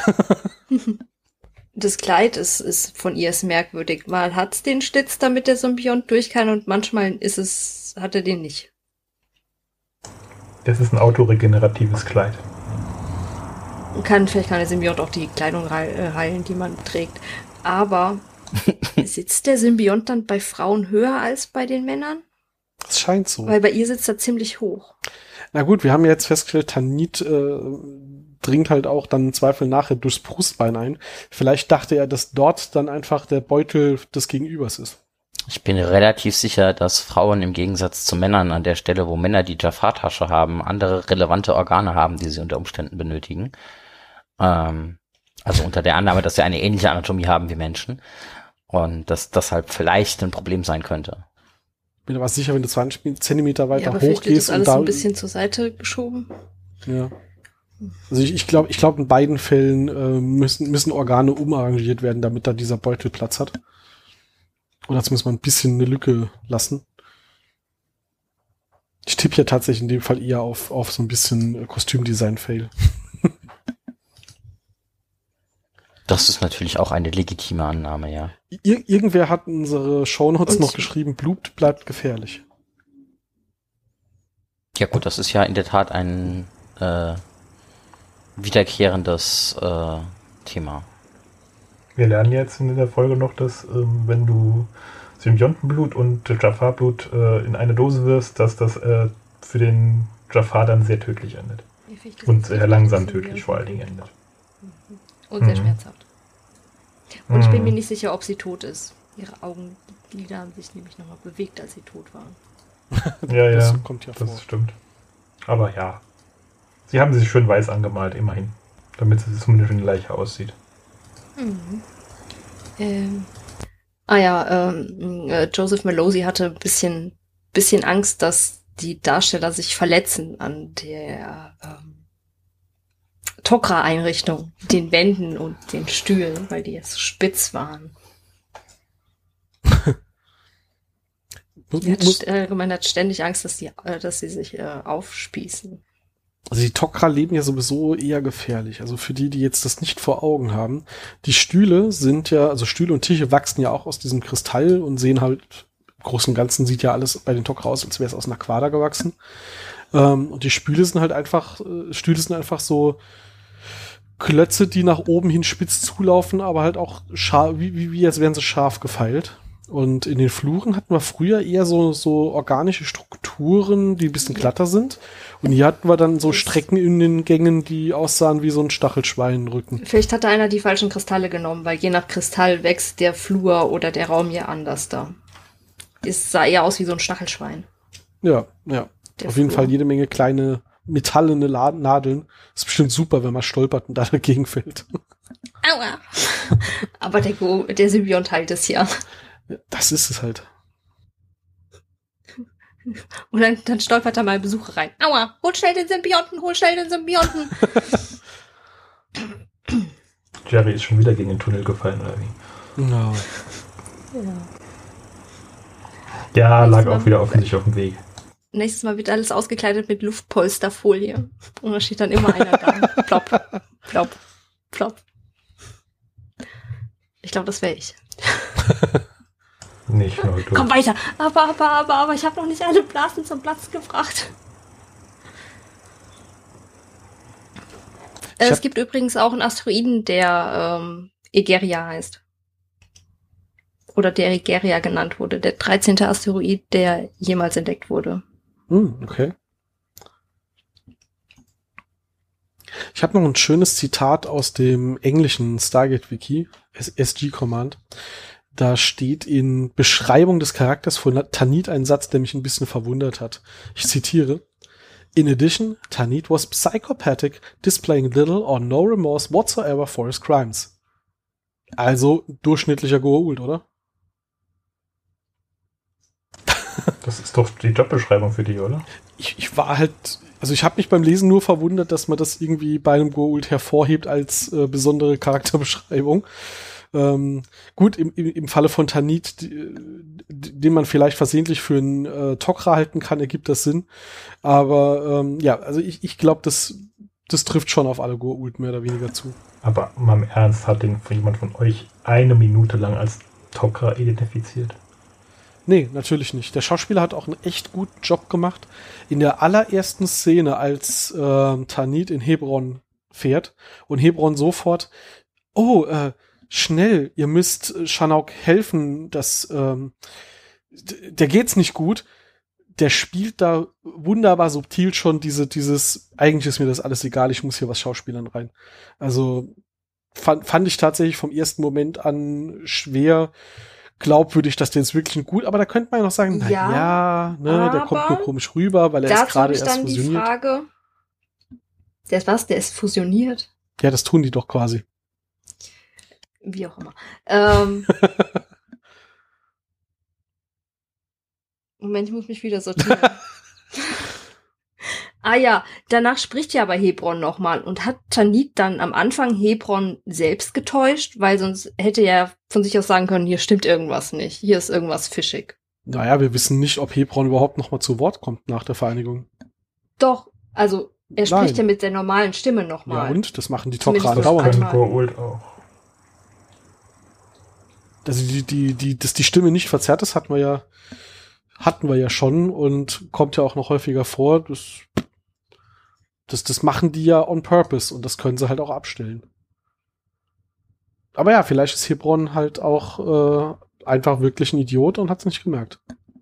Das Kleid ist, ist von ihr ist merkwürdig. Mal hat's den Schlitz, damit der Symbiont durch kann und manchmal ist es, hat er den nicht. Das ist ein autoregeneratives Kleid. Kann, vielleicht kann der Symbiont auch die Kleidung rei- äh, heilen, die man trägt. Aber sitzt der Symbiont dann bei Frauen höher als bei den Männern? Das scheint so. Weil bei ihr sitzt er ziemlich hoch. Na gut, wir haben ja jetzt festgestellt, Tanit äh, dringt halt auch dann im Zweifel nachher durchs Brustbein ein. Vielleicht dachte er, dass dort dann einfach der Beutel des Gegenübers ist. Ich bin relativ sicher, dass Frauen im Gegensatz zu Männern an der Stelle, wo Männer die Jafar-Tasche haben, andere relevante Organe haben, die sie unter Umständen benötigen. Ähm, also unter der Annahme, dass sie eine ähnliche Anatomie haben wie Menschen. Und dass das halt vielleicht ein Problem sein könnte. Bin aber sicher, wenn du zwanzig Zentimeter weiter Ja, aber vielleicht wird hochgehst das und alles da, ein bisschen zur Seite geschoben. ja. Also ich, ich glaube, ich glaube, in beiden Fällen äh, müssen müssen Organe umarrangiert werden, damit da dieser Beutel Platz hat. Oder zumindest mal ein bisschen eine Lücke lassen. Ich tippe ja tatsächlich in dem Fall eher auf auf so ein bisschen Kostümdesign-Fail. Das ist natürlich auch eine legitime Annahme, ja. Ir irgendwer hat in unsere Shownotes Und- noch geschrieben, Blut bleibt gefährlich. Ja gut, das ist ja in der Tat ein äh, wiederkehrendes äh, Thema. Wir lernen jetzt in der Folge noch, dass ähm, wenn du Symbiontenblut und Jafar-Blut äh, in eine Dose wirfst, dass das äh, für den Jafar dann sehr tödlich endet. Und sehr langsam tödlich vor allen Dingen endet. Und sehr Mhm. schmerzhaft. Und ich bin Mhm. mir nicht sicher, ob sie tot ist. Ihre Augenlider haben sich nämlich nochmal bewegt, als sie tot waren. Ja, Das ja, kommt ja das vor. stimmt. Aber ja, sie haben sie schön weiß angemalt, immerhin. Damit sie zumindest wie eine Leiche aussieht. Mhm. Ähm. Ah ja, ähm, äh, Joseph Malozzi hatte ein bisschen, bisschen Angst, dass die Darsteller sich verletzen an der ähm, Tok'ra-Einrichtung, den Wänden und den Stühlen, weil die jetzt spitz waren. Muss, Er hat, muss, st- äh, man hat ständig Angst, dass die, äh, dass sie sich äh, aufspießen. also die Tok'ra leben ja sowieso eher gefährlich. Also für die, die jetzt das nicht vor Augen haben, die Stühle sind ja, also Stühle und Tische wachsen ja auch aus diesem Kristall und sehen halt, im Großen und Ganzen sieht ja alles bei den Tok'ra aus, als wäre es aus einer Quader gewachsen. Ähm, und die Stühle sind halt einfach, äh, Stühle sind einfach so Klötze, die nach oben hin spitz zulaufen, aber halt auch scharf, wie, wie, wie als wären sie scharf gefeilt. Und in den Fluren hatten wir früher eher so, so organische Strukturen, die ein bisschen glatter sind. Und hier hatten wir dann so Strecken in den Gängen, die aussahen wie so ein Stachelschweinrücken. Vielleicht hatte einer die falschen Kristalle genommen, weil je nach Kristall wächst der Flur oder der Raum ja anders da. Es sah eher aus wie so ein Stachelschwein. Ja, ja. Der Auf jeden Flur. Fall jede Menge kleine metallene La- Nadeln. Ist bestimmt super, wenn man stolpert und da dagegen fällt. Aua. Aber der, Go der Symbiont heilt es ja. Das ist es halt. Und dann, dann stolpert da mal Besucher rein. Aua, hol schnell den Symbionten, hol schnell den Symbionten. Jerry ist schon wieder gegen den Tunnel gefallen, oder wie? Ja. Ja. Ja, lag Nächstes auch Mal- wieder offensichtlich auf dem Weg. Nächstes Mal wird alles ausgekleidet mit Luftpolsterfolie. Und da steht dann immer einer da. Plopp, plopp, plopp. Ich glaube, das wäre ich. Nicht nur du. Komm weiter. Aber, aber, aber, aber, ich habe noch nicht alle Blasen zum Platz gebracht. Ich Äh, hab- es gibt übrigens auch einen Asteroiden, der ähm, Egeria heißt. Oder der Egeria genannt wurde. Der dreizehnte Asteroid, der jemals entdeckt wurde. Hm, okay. Ich habe noch ein schönes Zitat aus dem englischen Stargate-Wiki, S G Command. Da steht in Beschreibung des Charakters von Tanit ein Satz, der mich ein bisschen verwundert hat. Ich zitiere. In addition, Tanit was psychopathic, displaying little or no remorse whatsoever for his crimes. Also durchschnittlicher Goa'uld, oder? Das ist doch die Jobbeschreibung für dich, oder? Ich, ich war halt, also ich habe mich beim Lesen nur verwundert, dass man das irgendwie bei einem Goa'uld hervorhebt als äh, besondere Charakterbeschreibung. Ähm, gut, im, im, im Falle von Tanit, die, den man vielleicht versehentlich für einen äh, Tok'ra halten kann, ergibt das Sinn. Aber ähm, ja, also ich, ich glaube, das, das trifft schon auf alle Goa'uld mehr oder weniger zu. Aber mal im Ernst, hat den jemand von euch eine Minute lang als Tok'ra identifiziert? Nee, natürlich nicht. Der Schauspieler hat auch einen echt guten Job gemacht. In der allerersten Szene, als äh, Tanit in Hebron fährt und Hebron sofort, oh, äh, schnell, ihr müsst äh, Chanauk helfen, das, ähm, d- der geht's nicht gut. Der spielt da wunderbar subtil schon diese, dieses, eigentlich ist mir das alles egal, ich muss hier was Schauspielern rein. Also fand, fand ich tatsächlich vom ersten Moment an schwer glaubwürdig, dass der jetzt wirklich ein gut, aber da könnte man ja noch sagen, na Ja, ja, ne, der kommt aber nur komisch rüber, weil er ist Dazu habe gerade ich erst dann die fusioniert. Frage. Der ist was? Der ist fusioniert? Ja, das tun die doch quasi. Wie auch immer. Ähm, Moment, ich muss mich wieder sortieren. Ah ja, danach spricht ja aber Hebron nochmal. Und hat Tanit dann am Anfang Hebron selbst getäuscht? Weil sonst hätte er von sich aus sagen können, hier stimmt irgendwas nicht. Hier ist irgendwas fischig. Naja, wir wissen nicht, ob Hebron überhaupt noch mal zu Wort kommt nach der Vereinigung. Doch, also er spricht Nein. ja mit der normalen Stimme Ja, nochmal. und? Das machen die Zumindest Tok'ra das dauernd. Können einmal. Goa'uld auch. Also die, die, die, dass die Stimme nicht verzerrt ist, hatten wir ja, hatten wir ja schon und kommt ja auch noch häufiger vor. Das, das, das machen die ja on purpose und das können sie halt auch abstellen. Aber ja, vielleicht ist Hebron halt auch äh, einfach wirklich ein Idiot und hat es nicht gemerkt.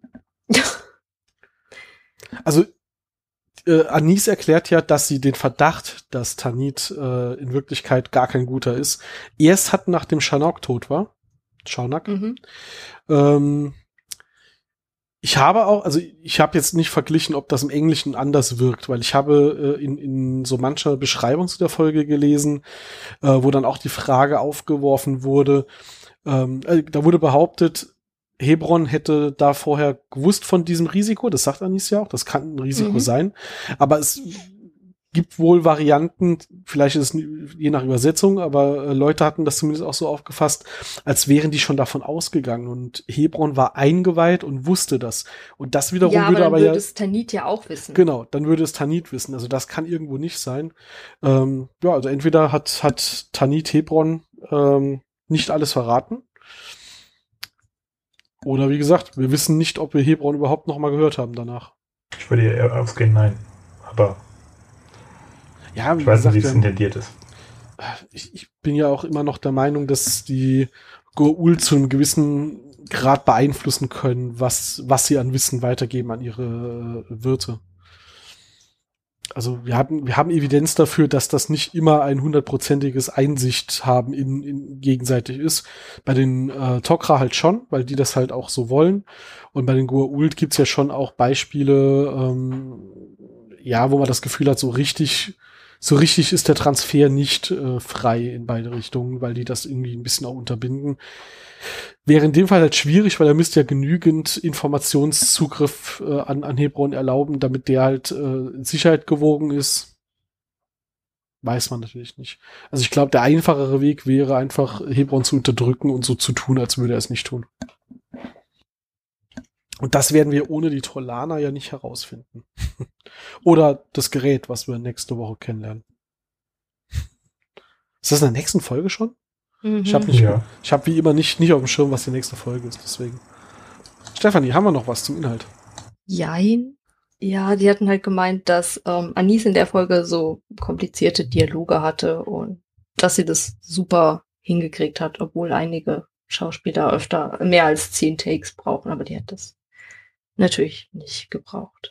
Also äh, Anis erklärt ja, dass sie den Verdacht, dass Tanit äh, in Wirklichkeit gar kein Guter ist, erst hat, nachdem Shanok tot war. Shaunak. Mhm. Ähm, ich habe auch, also ich habe jetzt nicht verglichen, ob das im Englischen anders wirkt, weil ich habe äh, in, in so mancher Beschreibung zu der Folge gelesen, äh, wo dann auch die Frage aufgeworfen wurde, ähm, äh, da wurde behauptet, Hebron hätte da vorher gewusst von diesem Risiko, das sagt Anis ja auch, das kann ein Risiko Mhm. sein, aber es gibt wohl Varianten, vielleicht ist es je nach Übersetzung, aber äh, Leute hatten das zumindest auch so aufgefasst, als wären die schon davon ausgegangen und Hebron war eingeweiht und wusste das. Und das wiederum Ja, aber würde dann aber würde ja, es Tanit ja auch wissen. genau, dann würde es Tanit wissen. Also das kann irgendwo nicht sein. Ähm, ja, also entweder hat, hat Tanit Hebron ähm, nicht alles verraten, oder wie gesagt, wir wissen nicht, ob wir Hebron überhaupt noch mal gehört haben danach. Ich würde eher ausgehen, nein. Aber Ja, wie ich weiß nicht, gesagt, wie es wir haben- intendiert ist. ich, ich bin ja auch immer noch der Meinung, dass die Goa'uld zu einem gewissen Grad beeinflussen können, was, was sie an Wissen weitergeben an ihre äh, Wirte. Also wir haben, wir haben Evidenz dafür, dass das nicht immer ein hundertprozentiges Einsicht haben in, in gegenseitig ist. Bei den äh, Tok'ra halt schon, weil die das halt auch so wollen. Und bei den Goa'uld gibt's ja schon auch Beispiele, ähm, ja, wo man das Gefühl hat, so richtig, so richtig ist der Transfer nicht äh, frei in beide Richtungen, weil die das irgendwie ein bisschen auch unterbinden. Wäre in dem Fall halt schwierig, weil er müsste ja genügend Informationszugriff äh, an, an Hebron erlauben, damit der halt äh, in Sicherheit gewogen ist. Weiß man natürlich nicht. Also ich glaube, der einfachere Weg wäre einfach, Hebron zu unterdrücken und so zu tun, als würde er es nicht tun. Und das werden wir ohne die Trollaner ja nicht herausfinden. Oder das Gerät, was wir nächste Woche kennenlernen. Ist das in der nächsten Folge schon? Mhm. Ich habe nicht, Ja. ich habe wie immer nicht, nicht auf dem Schirm, was die nächste Folge ist, deswegen. Stefanie, haben wir noch was zum Inhalt? Jein. Ja, die hatten halt gemeint, dass ähm, Anis in der Folge so komplizierte Dialoge hatte und dass sie das super hingekriegt hat, obwohl einige Schauspieler öfter mehr als zehn Takes brauchen, aber die hat das natürlich nicht gebraucht.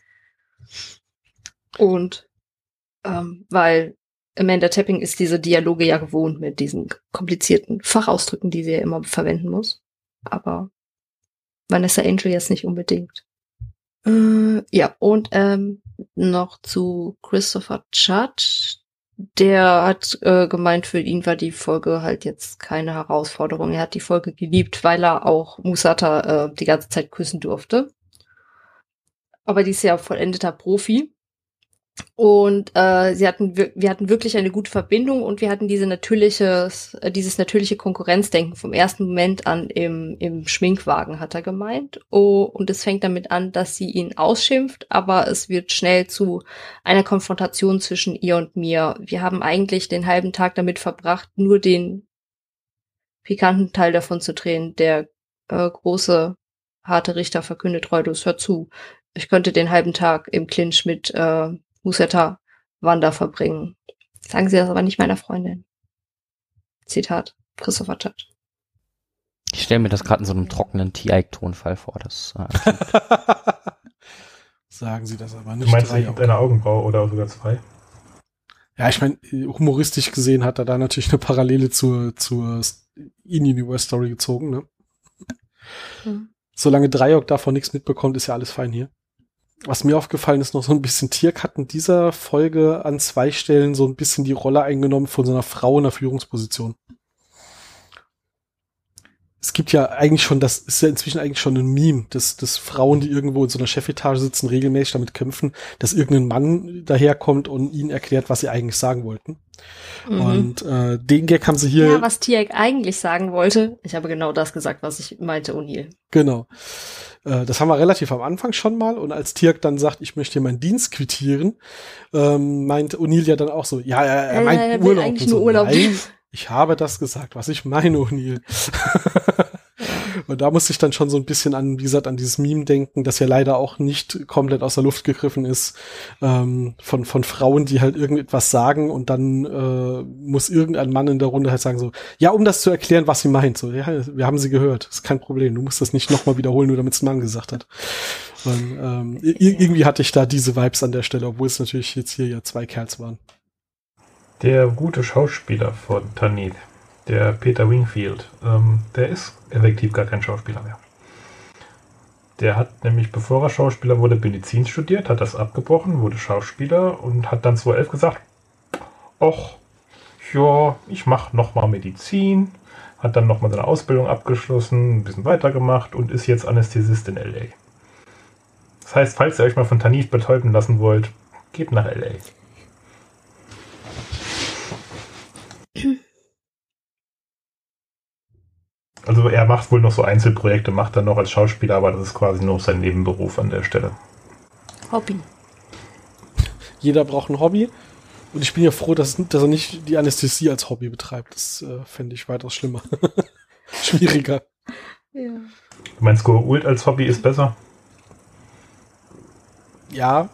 Und ähm, weil Amanda Tapping ist diese Dialoge ja gewohnt mit diesen komplizierten Fachausdrücken, die sie ja immer verwenden muss. Aber Vanessa Angel jetzt nicht unbedingt. Äh, ja, und ähm, noch zu Christopher Judd. Der hat äh, gemeint, für ihn war die Folge halt jetzt keine Herausforderung. Er hat die Folge geliebt, weil er auch Musata äh, die ganze Zeit küssen durfte. Aber die ist ja vollendeter Profi. Und äh, sie hatten wir, wir hatten wirklich eine gute Verbindung und wir hatten diese natürliche, äh, dieses natürliche Konkurrenzdenken vom ersten Moment an im, im Schminkwagen, hat er gemeint. Oh, und es fängt damit an, dass sie ihn ausschimpft, aber es wird schnell zu einer Konfrontation zwischen ihr und mir. Wir haben eigentlich den halben Tag damit verbracht, nur den pikanten Teil davon zu drehen. Der äh, große, harte Richter verkündet Reudus, hör zu. Ich könnte den halben Tag im Clinch mit äh, Musetta Wanda verbringen. Sagen Sie das aber nicht meiner Freundin. Zitat, Christopher Judd. Ich stelle mir das gerade in so einem trockenen T-Ike-Tonfall vor. Das, äh, Sagen Sie das aber Du nicht. meinst, drei er gibt Augen. eine Augenbraue oder sogar zwei? Ja, ich meine, humoristisch gesehen hat er da natürlich eine Parallele zur, zur In-Universe-Story gezogen, ne? Hm. Solange Dreieck davon nichts mitbekommt, ist ja alles fein hier. Was mir aufgefallen ist, noch so ein bisschen Tirk hat in dieser Folge an zwei Stellen so ein bisschen die Rolle eingenommen von so einer Frau in einer Führungsposition. Es gibt ja eigentlich schon, das ist ja inzwischen eigentlich schon ein Meme, dass, dass Frauen, die irgendwo in so einer Chefetage sitzen, regelmäßig damit kämpfen, dass irgendein Mann daherkommt und ihnen erklärt, was sie eigentlich sagen wollten. Mhm. Und äh, den Gag haben sie hier... Ja, was Tiag eigentlich sagen wollte, ich habe genau das gesagt, was ich meinte, O'Neill. Genau. Äh, das haben wir relativ am Anfang schon mal. Und als Tirk dann sagt, ich möchte hier meinen Dienst quittieren, ähm, meint O'Neill ja dann auch so, ja, er, er meint Äh, er will Urlaub. eigentlich Und so, nur Urlaub. Nein, ich habe das gesagt, was ich meine, O'Neill. Und da musste ich dann schon so ein bisschen an, wie gesagt, an dieses Meme denken, das ja leider auch nicht komplett aus der Luft gegriffen ist, ähm, von von Frauen, die halt irgendetwas sagen und dann äh, muss irgendein Mann in der Runde halt sagen so, ja, um das zu erklären, was sie meint. So, ja, wir haben sie gehört, ist kein Problem, du musst das nicht nochmal wiederholen, nur damit es ein Mann gesagt hat. Und, ähm, irgendwie hatte ich da diese Vibes an der Stelle, obwohl es natürlich jetzt hier ja zwei Kerls waren. Der gute Schauspieler von Tanith, der Peter Wingfield, ähm, der ist effektiv gar kein Schauspieler mehr. Der hat nämlich, bevor er Schauspieler wurde, Medizin studiert, hat das abgebrochen, wurde Schauspieler und hat dann zweitausendelf gesagt, ach, ja, ich mache nochmal Medizin, hat dann nochmal seine Ausbildung abgeschlossen, ein bisschen weitergemacht und ist jetzt Anästhesist in L A. Das heißt, falls ihr euch mal von Tanith betäuben lassen wollt, geht nach L A. Also er macht wohl noch so Einzelprojekte, macht er noch als Schauspieler, aber das ist quasi nur sein Nebenberuf an der Stelle. Hobby. Jeder braucht ein Hobby und ich bin ja froh, dass, dass er nicht die Anästhesie als Hobby betreibt. Das äh, fände ich weitaus schlimmer. Schwieriger. Ja. Du meinst, Go-Ult als Hobby ist besser? Ja.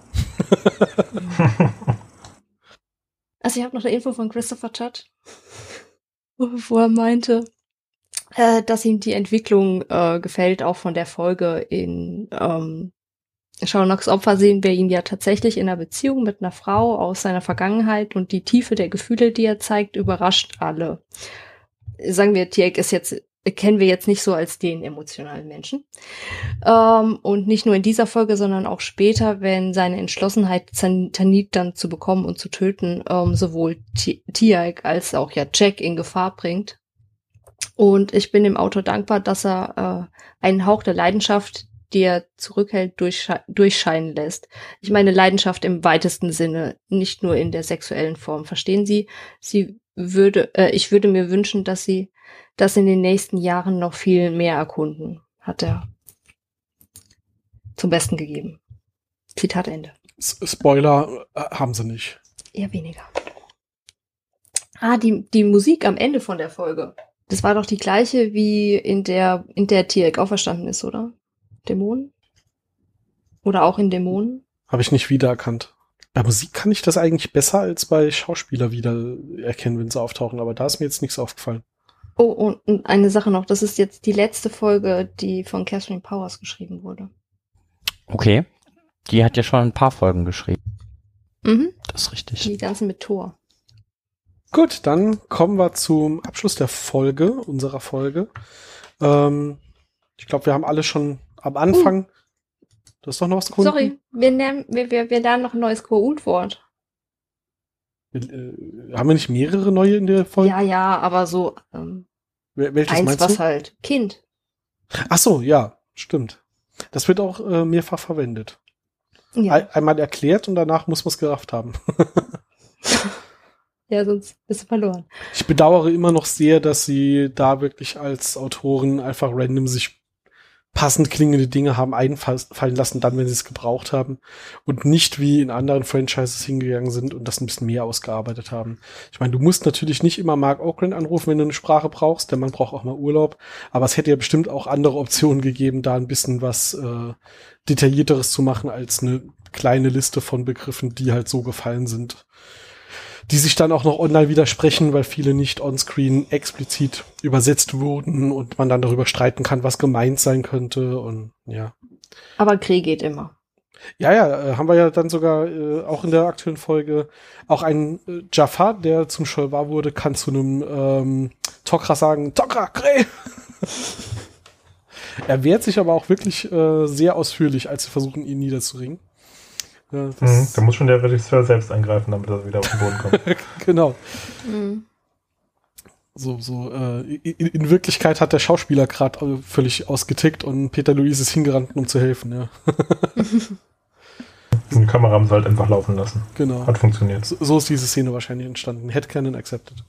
Also ich habe noch eine Info von Christopher Judd, wo er meinte, äh, dass ihm die Entwicklung äh, gefällt, auch von der Folge in ähm, Shaunaks Opfer sehen wir ihn ja tatsächlich in einer Beziehung mit einer Frau aus seiner Vergangenheit und die Tiefe der Gefühle, die er zeigt, überrascht alle. Sagen wir, Tiek ist jetzt, kennen wir jetzt nicht so als den emotionalen Menschen. Ähm, und nicht nur in dieser Folge, sondern auch später, wenn seine Entschlossenheit, Tanith dann zu bekommen und zu töten, ähm, sowohl Tiek als auch ja Jack in Gefahr bringt. Und ich bin dem Autor dankbar, dass er äh, einen Hauch der Leidenschaft, die er zurückhält, durchsche- durchscheinen lässt. Ich meine Leidenschaft im weitesten Sinne, nicht nur in der sexuellen Form. Verstehen Sie? Sie würde, äh, ich würde mir wünschen, dass Sie das in den nächsten Jahren noch viel mehr erkunden, hat er zum Besten gegeben. Zitat Ende. S- Spoiler äh, haben sie nicht. Eher weniger. Ah, die, die Musik am Ende von der Folge. Das war doch die gleiche, wie in der, in der Tiek auferstanden ist, oder? Dämonen? Oder auch in Dämonen? Habe ich nicht wiedererkannt. Bei Musik kann ich das eigentlich besser als bei Schauspieler wieder erkennen, wenn sie auftauchen, aber da ist mir jetzt nichts aufgefallen. Oh, und, und eine Sache noch, das ist jetzt die letzte Folge, die von Catherine Powers geschrieben wurde. Okay. Die hat ja schon ein paar Folgen geschrieben. Mhm. Das ist richtig. Die ganzen mit Thor. Gut, dann kommen wir zum Abschluss der Folge, unserer Folge. Ähm, ich glaube, wir haben alle schon am Anfang. Uh. Du hast doch noch was gefunden? Sorry, wir, nehmen, wir, wir, wir lernen noch ein neues Go-Ult-Wort. Äh, haben wir nicht mehrere neue in der Folge? Ja, ja, aber so ähm, Wel- Welches eins, meinst was du? halt. Kind. Ach so, ja, stimmt. Das wird auch äh, mehrfach verwendet. Ja. Ein- einmal erklärt und danach muss man es gerafft haben. Ja, sonst bist du verloren. Ich bedauere immer noch sehr, dass sie da wirklich als Autoren einfach random sich passend klingende Dinge haben einfallen lassen, dann, wenn sie es gebraucht haben und nicht wie in anderen Franchises hingegangen sind und das ein bisschen mehr ausgearbeitet haben. Ich meine, du musst natürlich nicht immer Mark Okrand anrufen, wenn du eine Sprache brauchst, der Mann braucht auch mal Urlaub, aber es hätte ja bestimmt auch andere Optionen gegeben, da ein bisschen was äh, Detaillierteres zu machen als eine kleine Liste von Begriffen, die halt so gefallen sind, die sich dann auch noch online widersprechen, weil viele nicht onscreen explizit übersetzt wurden und man dann darüber streiten kann, was gemeint sein könnte und ja. Aber Kree geht immer. Ja, ja, äh, haben wir ja dann sogar äh, auch in der aktuellen Folge auch einen äh, Jafar, der zum Sholvar wurde, kann zu einem ähm, Tok'ra sagen, Tok'ra, Kree! Er wehrt sich aber auch wirklich äh, sehr ausführlich, als sie versuchen, ihn niederzuringen. Ja, mhm, da muss schon der Regisseur selbst eingreifen, damit er wieder auf den Boden kommt. Genau. Mhm. So, so, äh, in, in Wirklichkeit hat der Schauspieler gerade völlig ausgetickt und Peter Louise ist hingerannt, um zu helfen, ja. Die Kamera haben sie halt einfach laufen lassen. Genau. Hat funktioniert. So, so ist diese Szene wahrscheinlich entstanden. Headcanon accepted.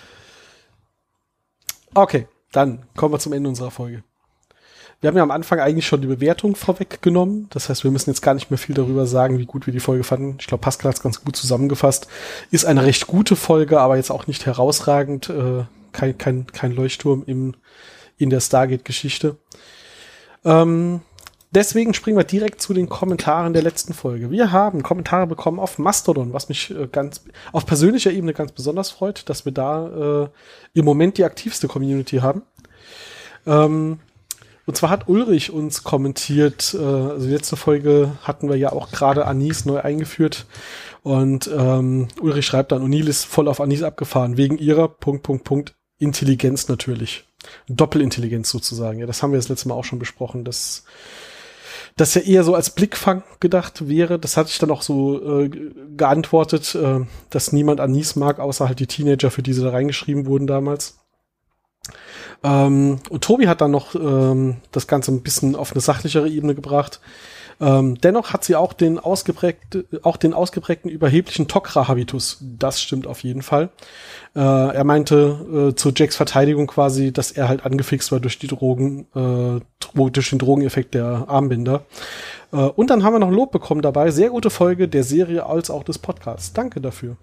Okay, dann kommen wir zum Ende unserer Folge. Wir haben ja am Anfang eigentlich schon die Bewertung vorweggenommen. Das heißt, wir müssen jetzt gar nicht mehr viel darüber sagen, wie gut wir die Folge fanden. Ich glaube, Pascal hat es ganz gut zusammengefasst. Ist eine recht gute Folge, aber jetzt auch nicht herausragend. Äh, kein, kein, kein Leuchtturm im, in der Stargate-Geschichte. Ähm, deswegen springen wir direkt zu den Kommentaren der letzten Folge. Wir haben Kommentare bekommen auf Mastodon, was mich äh, ganz auf persönlicher Ebene ganz besonders freut, dass wir da äh, im Moment die aktivste Community haben. Ähm, und zwar hat Ulrich uns kommentiert, äh, also die letzte Folge hatten wir ja auch gerade Anis neu eingeführt und ähm, Ulrich schreibt dann, O'Neill ist voll auf Anis abgefahren, wegen ihrer Punkt, Punkt, Punkt, Intelligenz natürlich. Doppelintelligenz sozusagen. Ja, das haben wir das letzte Mal auch schon besprochen, dass das ja eher so als Blickfang gedacht wäre. Das hatte ich dann auch so äh, geantwortet, äh, dass niemand Anis mag, außer halt die Teenager, für die sie da reingeschrieben wurden damals. Ähm, und Tobi hat dann noch ähm, das Ganze ein bisschen auf eine sachlichere Ebene gebracht. Ähm, dennoch hat sie auch den ausgeprägt, auch den ausgeprägten überheblichen Tok'ra-Habitus. Das stimmt auf jeden Fall. Äh, er meinte äh, zu Jacks Verteidigung quasi, dass er halt angefixt war durch die Drogen, äh, durch den Drogeneffekt der Armbänder. Äh, und dann haben wir noch Lob bekommen dabei. Sehr gute Folge der Serie als auch des Podcasts. Danke dafür.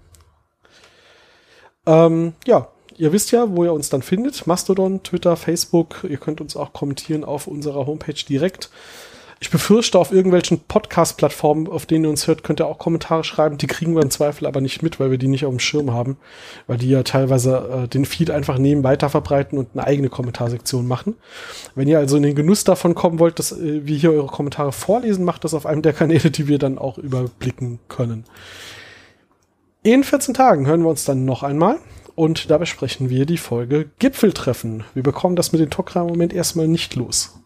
Ähm, ja. Ihr wisst ja, wo ihr uns dann findet. Mastodon, Twitter, Facebook. Ihr könnt uns auch kommentieren auf unserer Homepage direkt. Ich befürchte, auf irgendwelchen Podcast-Plattformen, auf denen ihr uns hört, könnt ihr auch Kommentare schreiben. Die kriegen wir im Zweifel aber nicht mit, weil wir die nicht auf dem Schirm haben. Weil die ja teilweise äh, den Feed einfach nehmen, weiterverbreiten und eine eigene Kommentarsektion machen. Wenn ihr also in den Genuss davon kommen wollt, dass äh, wir hier eure Kommentare vorlesen, macht das auf einem der Kanäle, die wir dann auch überblicken können. In vierzehn Tagen hören wir uns dann noch einmal. Und da besprechen wir die Folge Gipfeltreffen. Wir bekommen das mit den Tok'ra im Moment erstmal nicht los.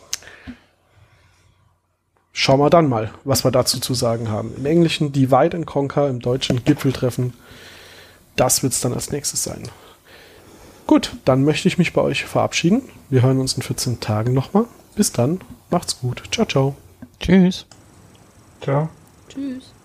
Schauen wir dann mal, was wir dazu zu sagen haben. Im Englischen Divide and Conquer, im Deutschen Gipfeltreffen. Das wird es dann als nächstes sein. Gut, dann möchte ich mich bei euch verabschieden. Wir hören uns in vierzehn Tagen nochmal. Bis dann, macht's gut. Ciao, ciao. Tschüss. Ciao. Tschüss.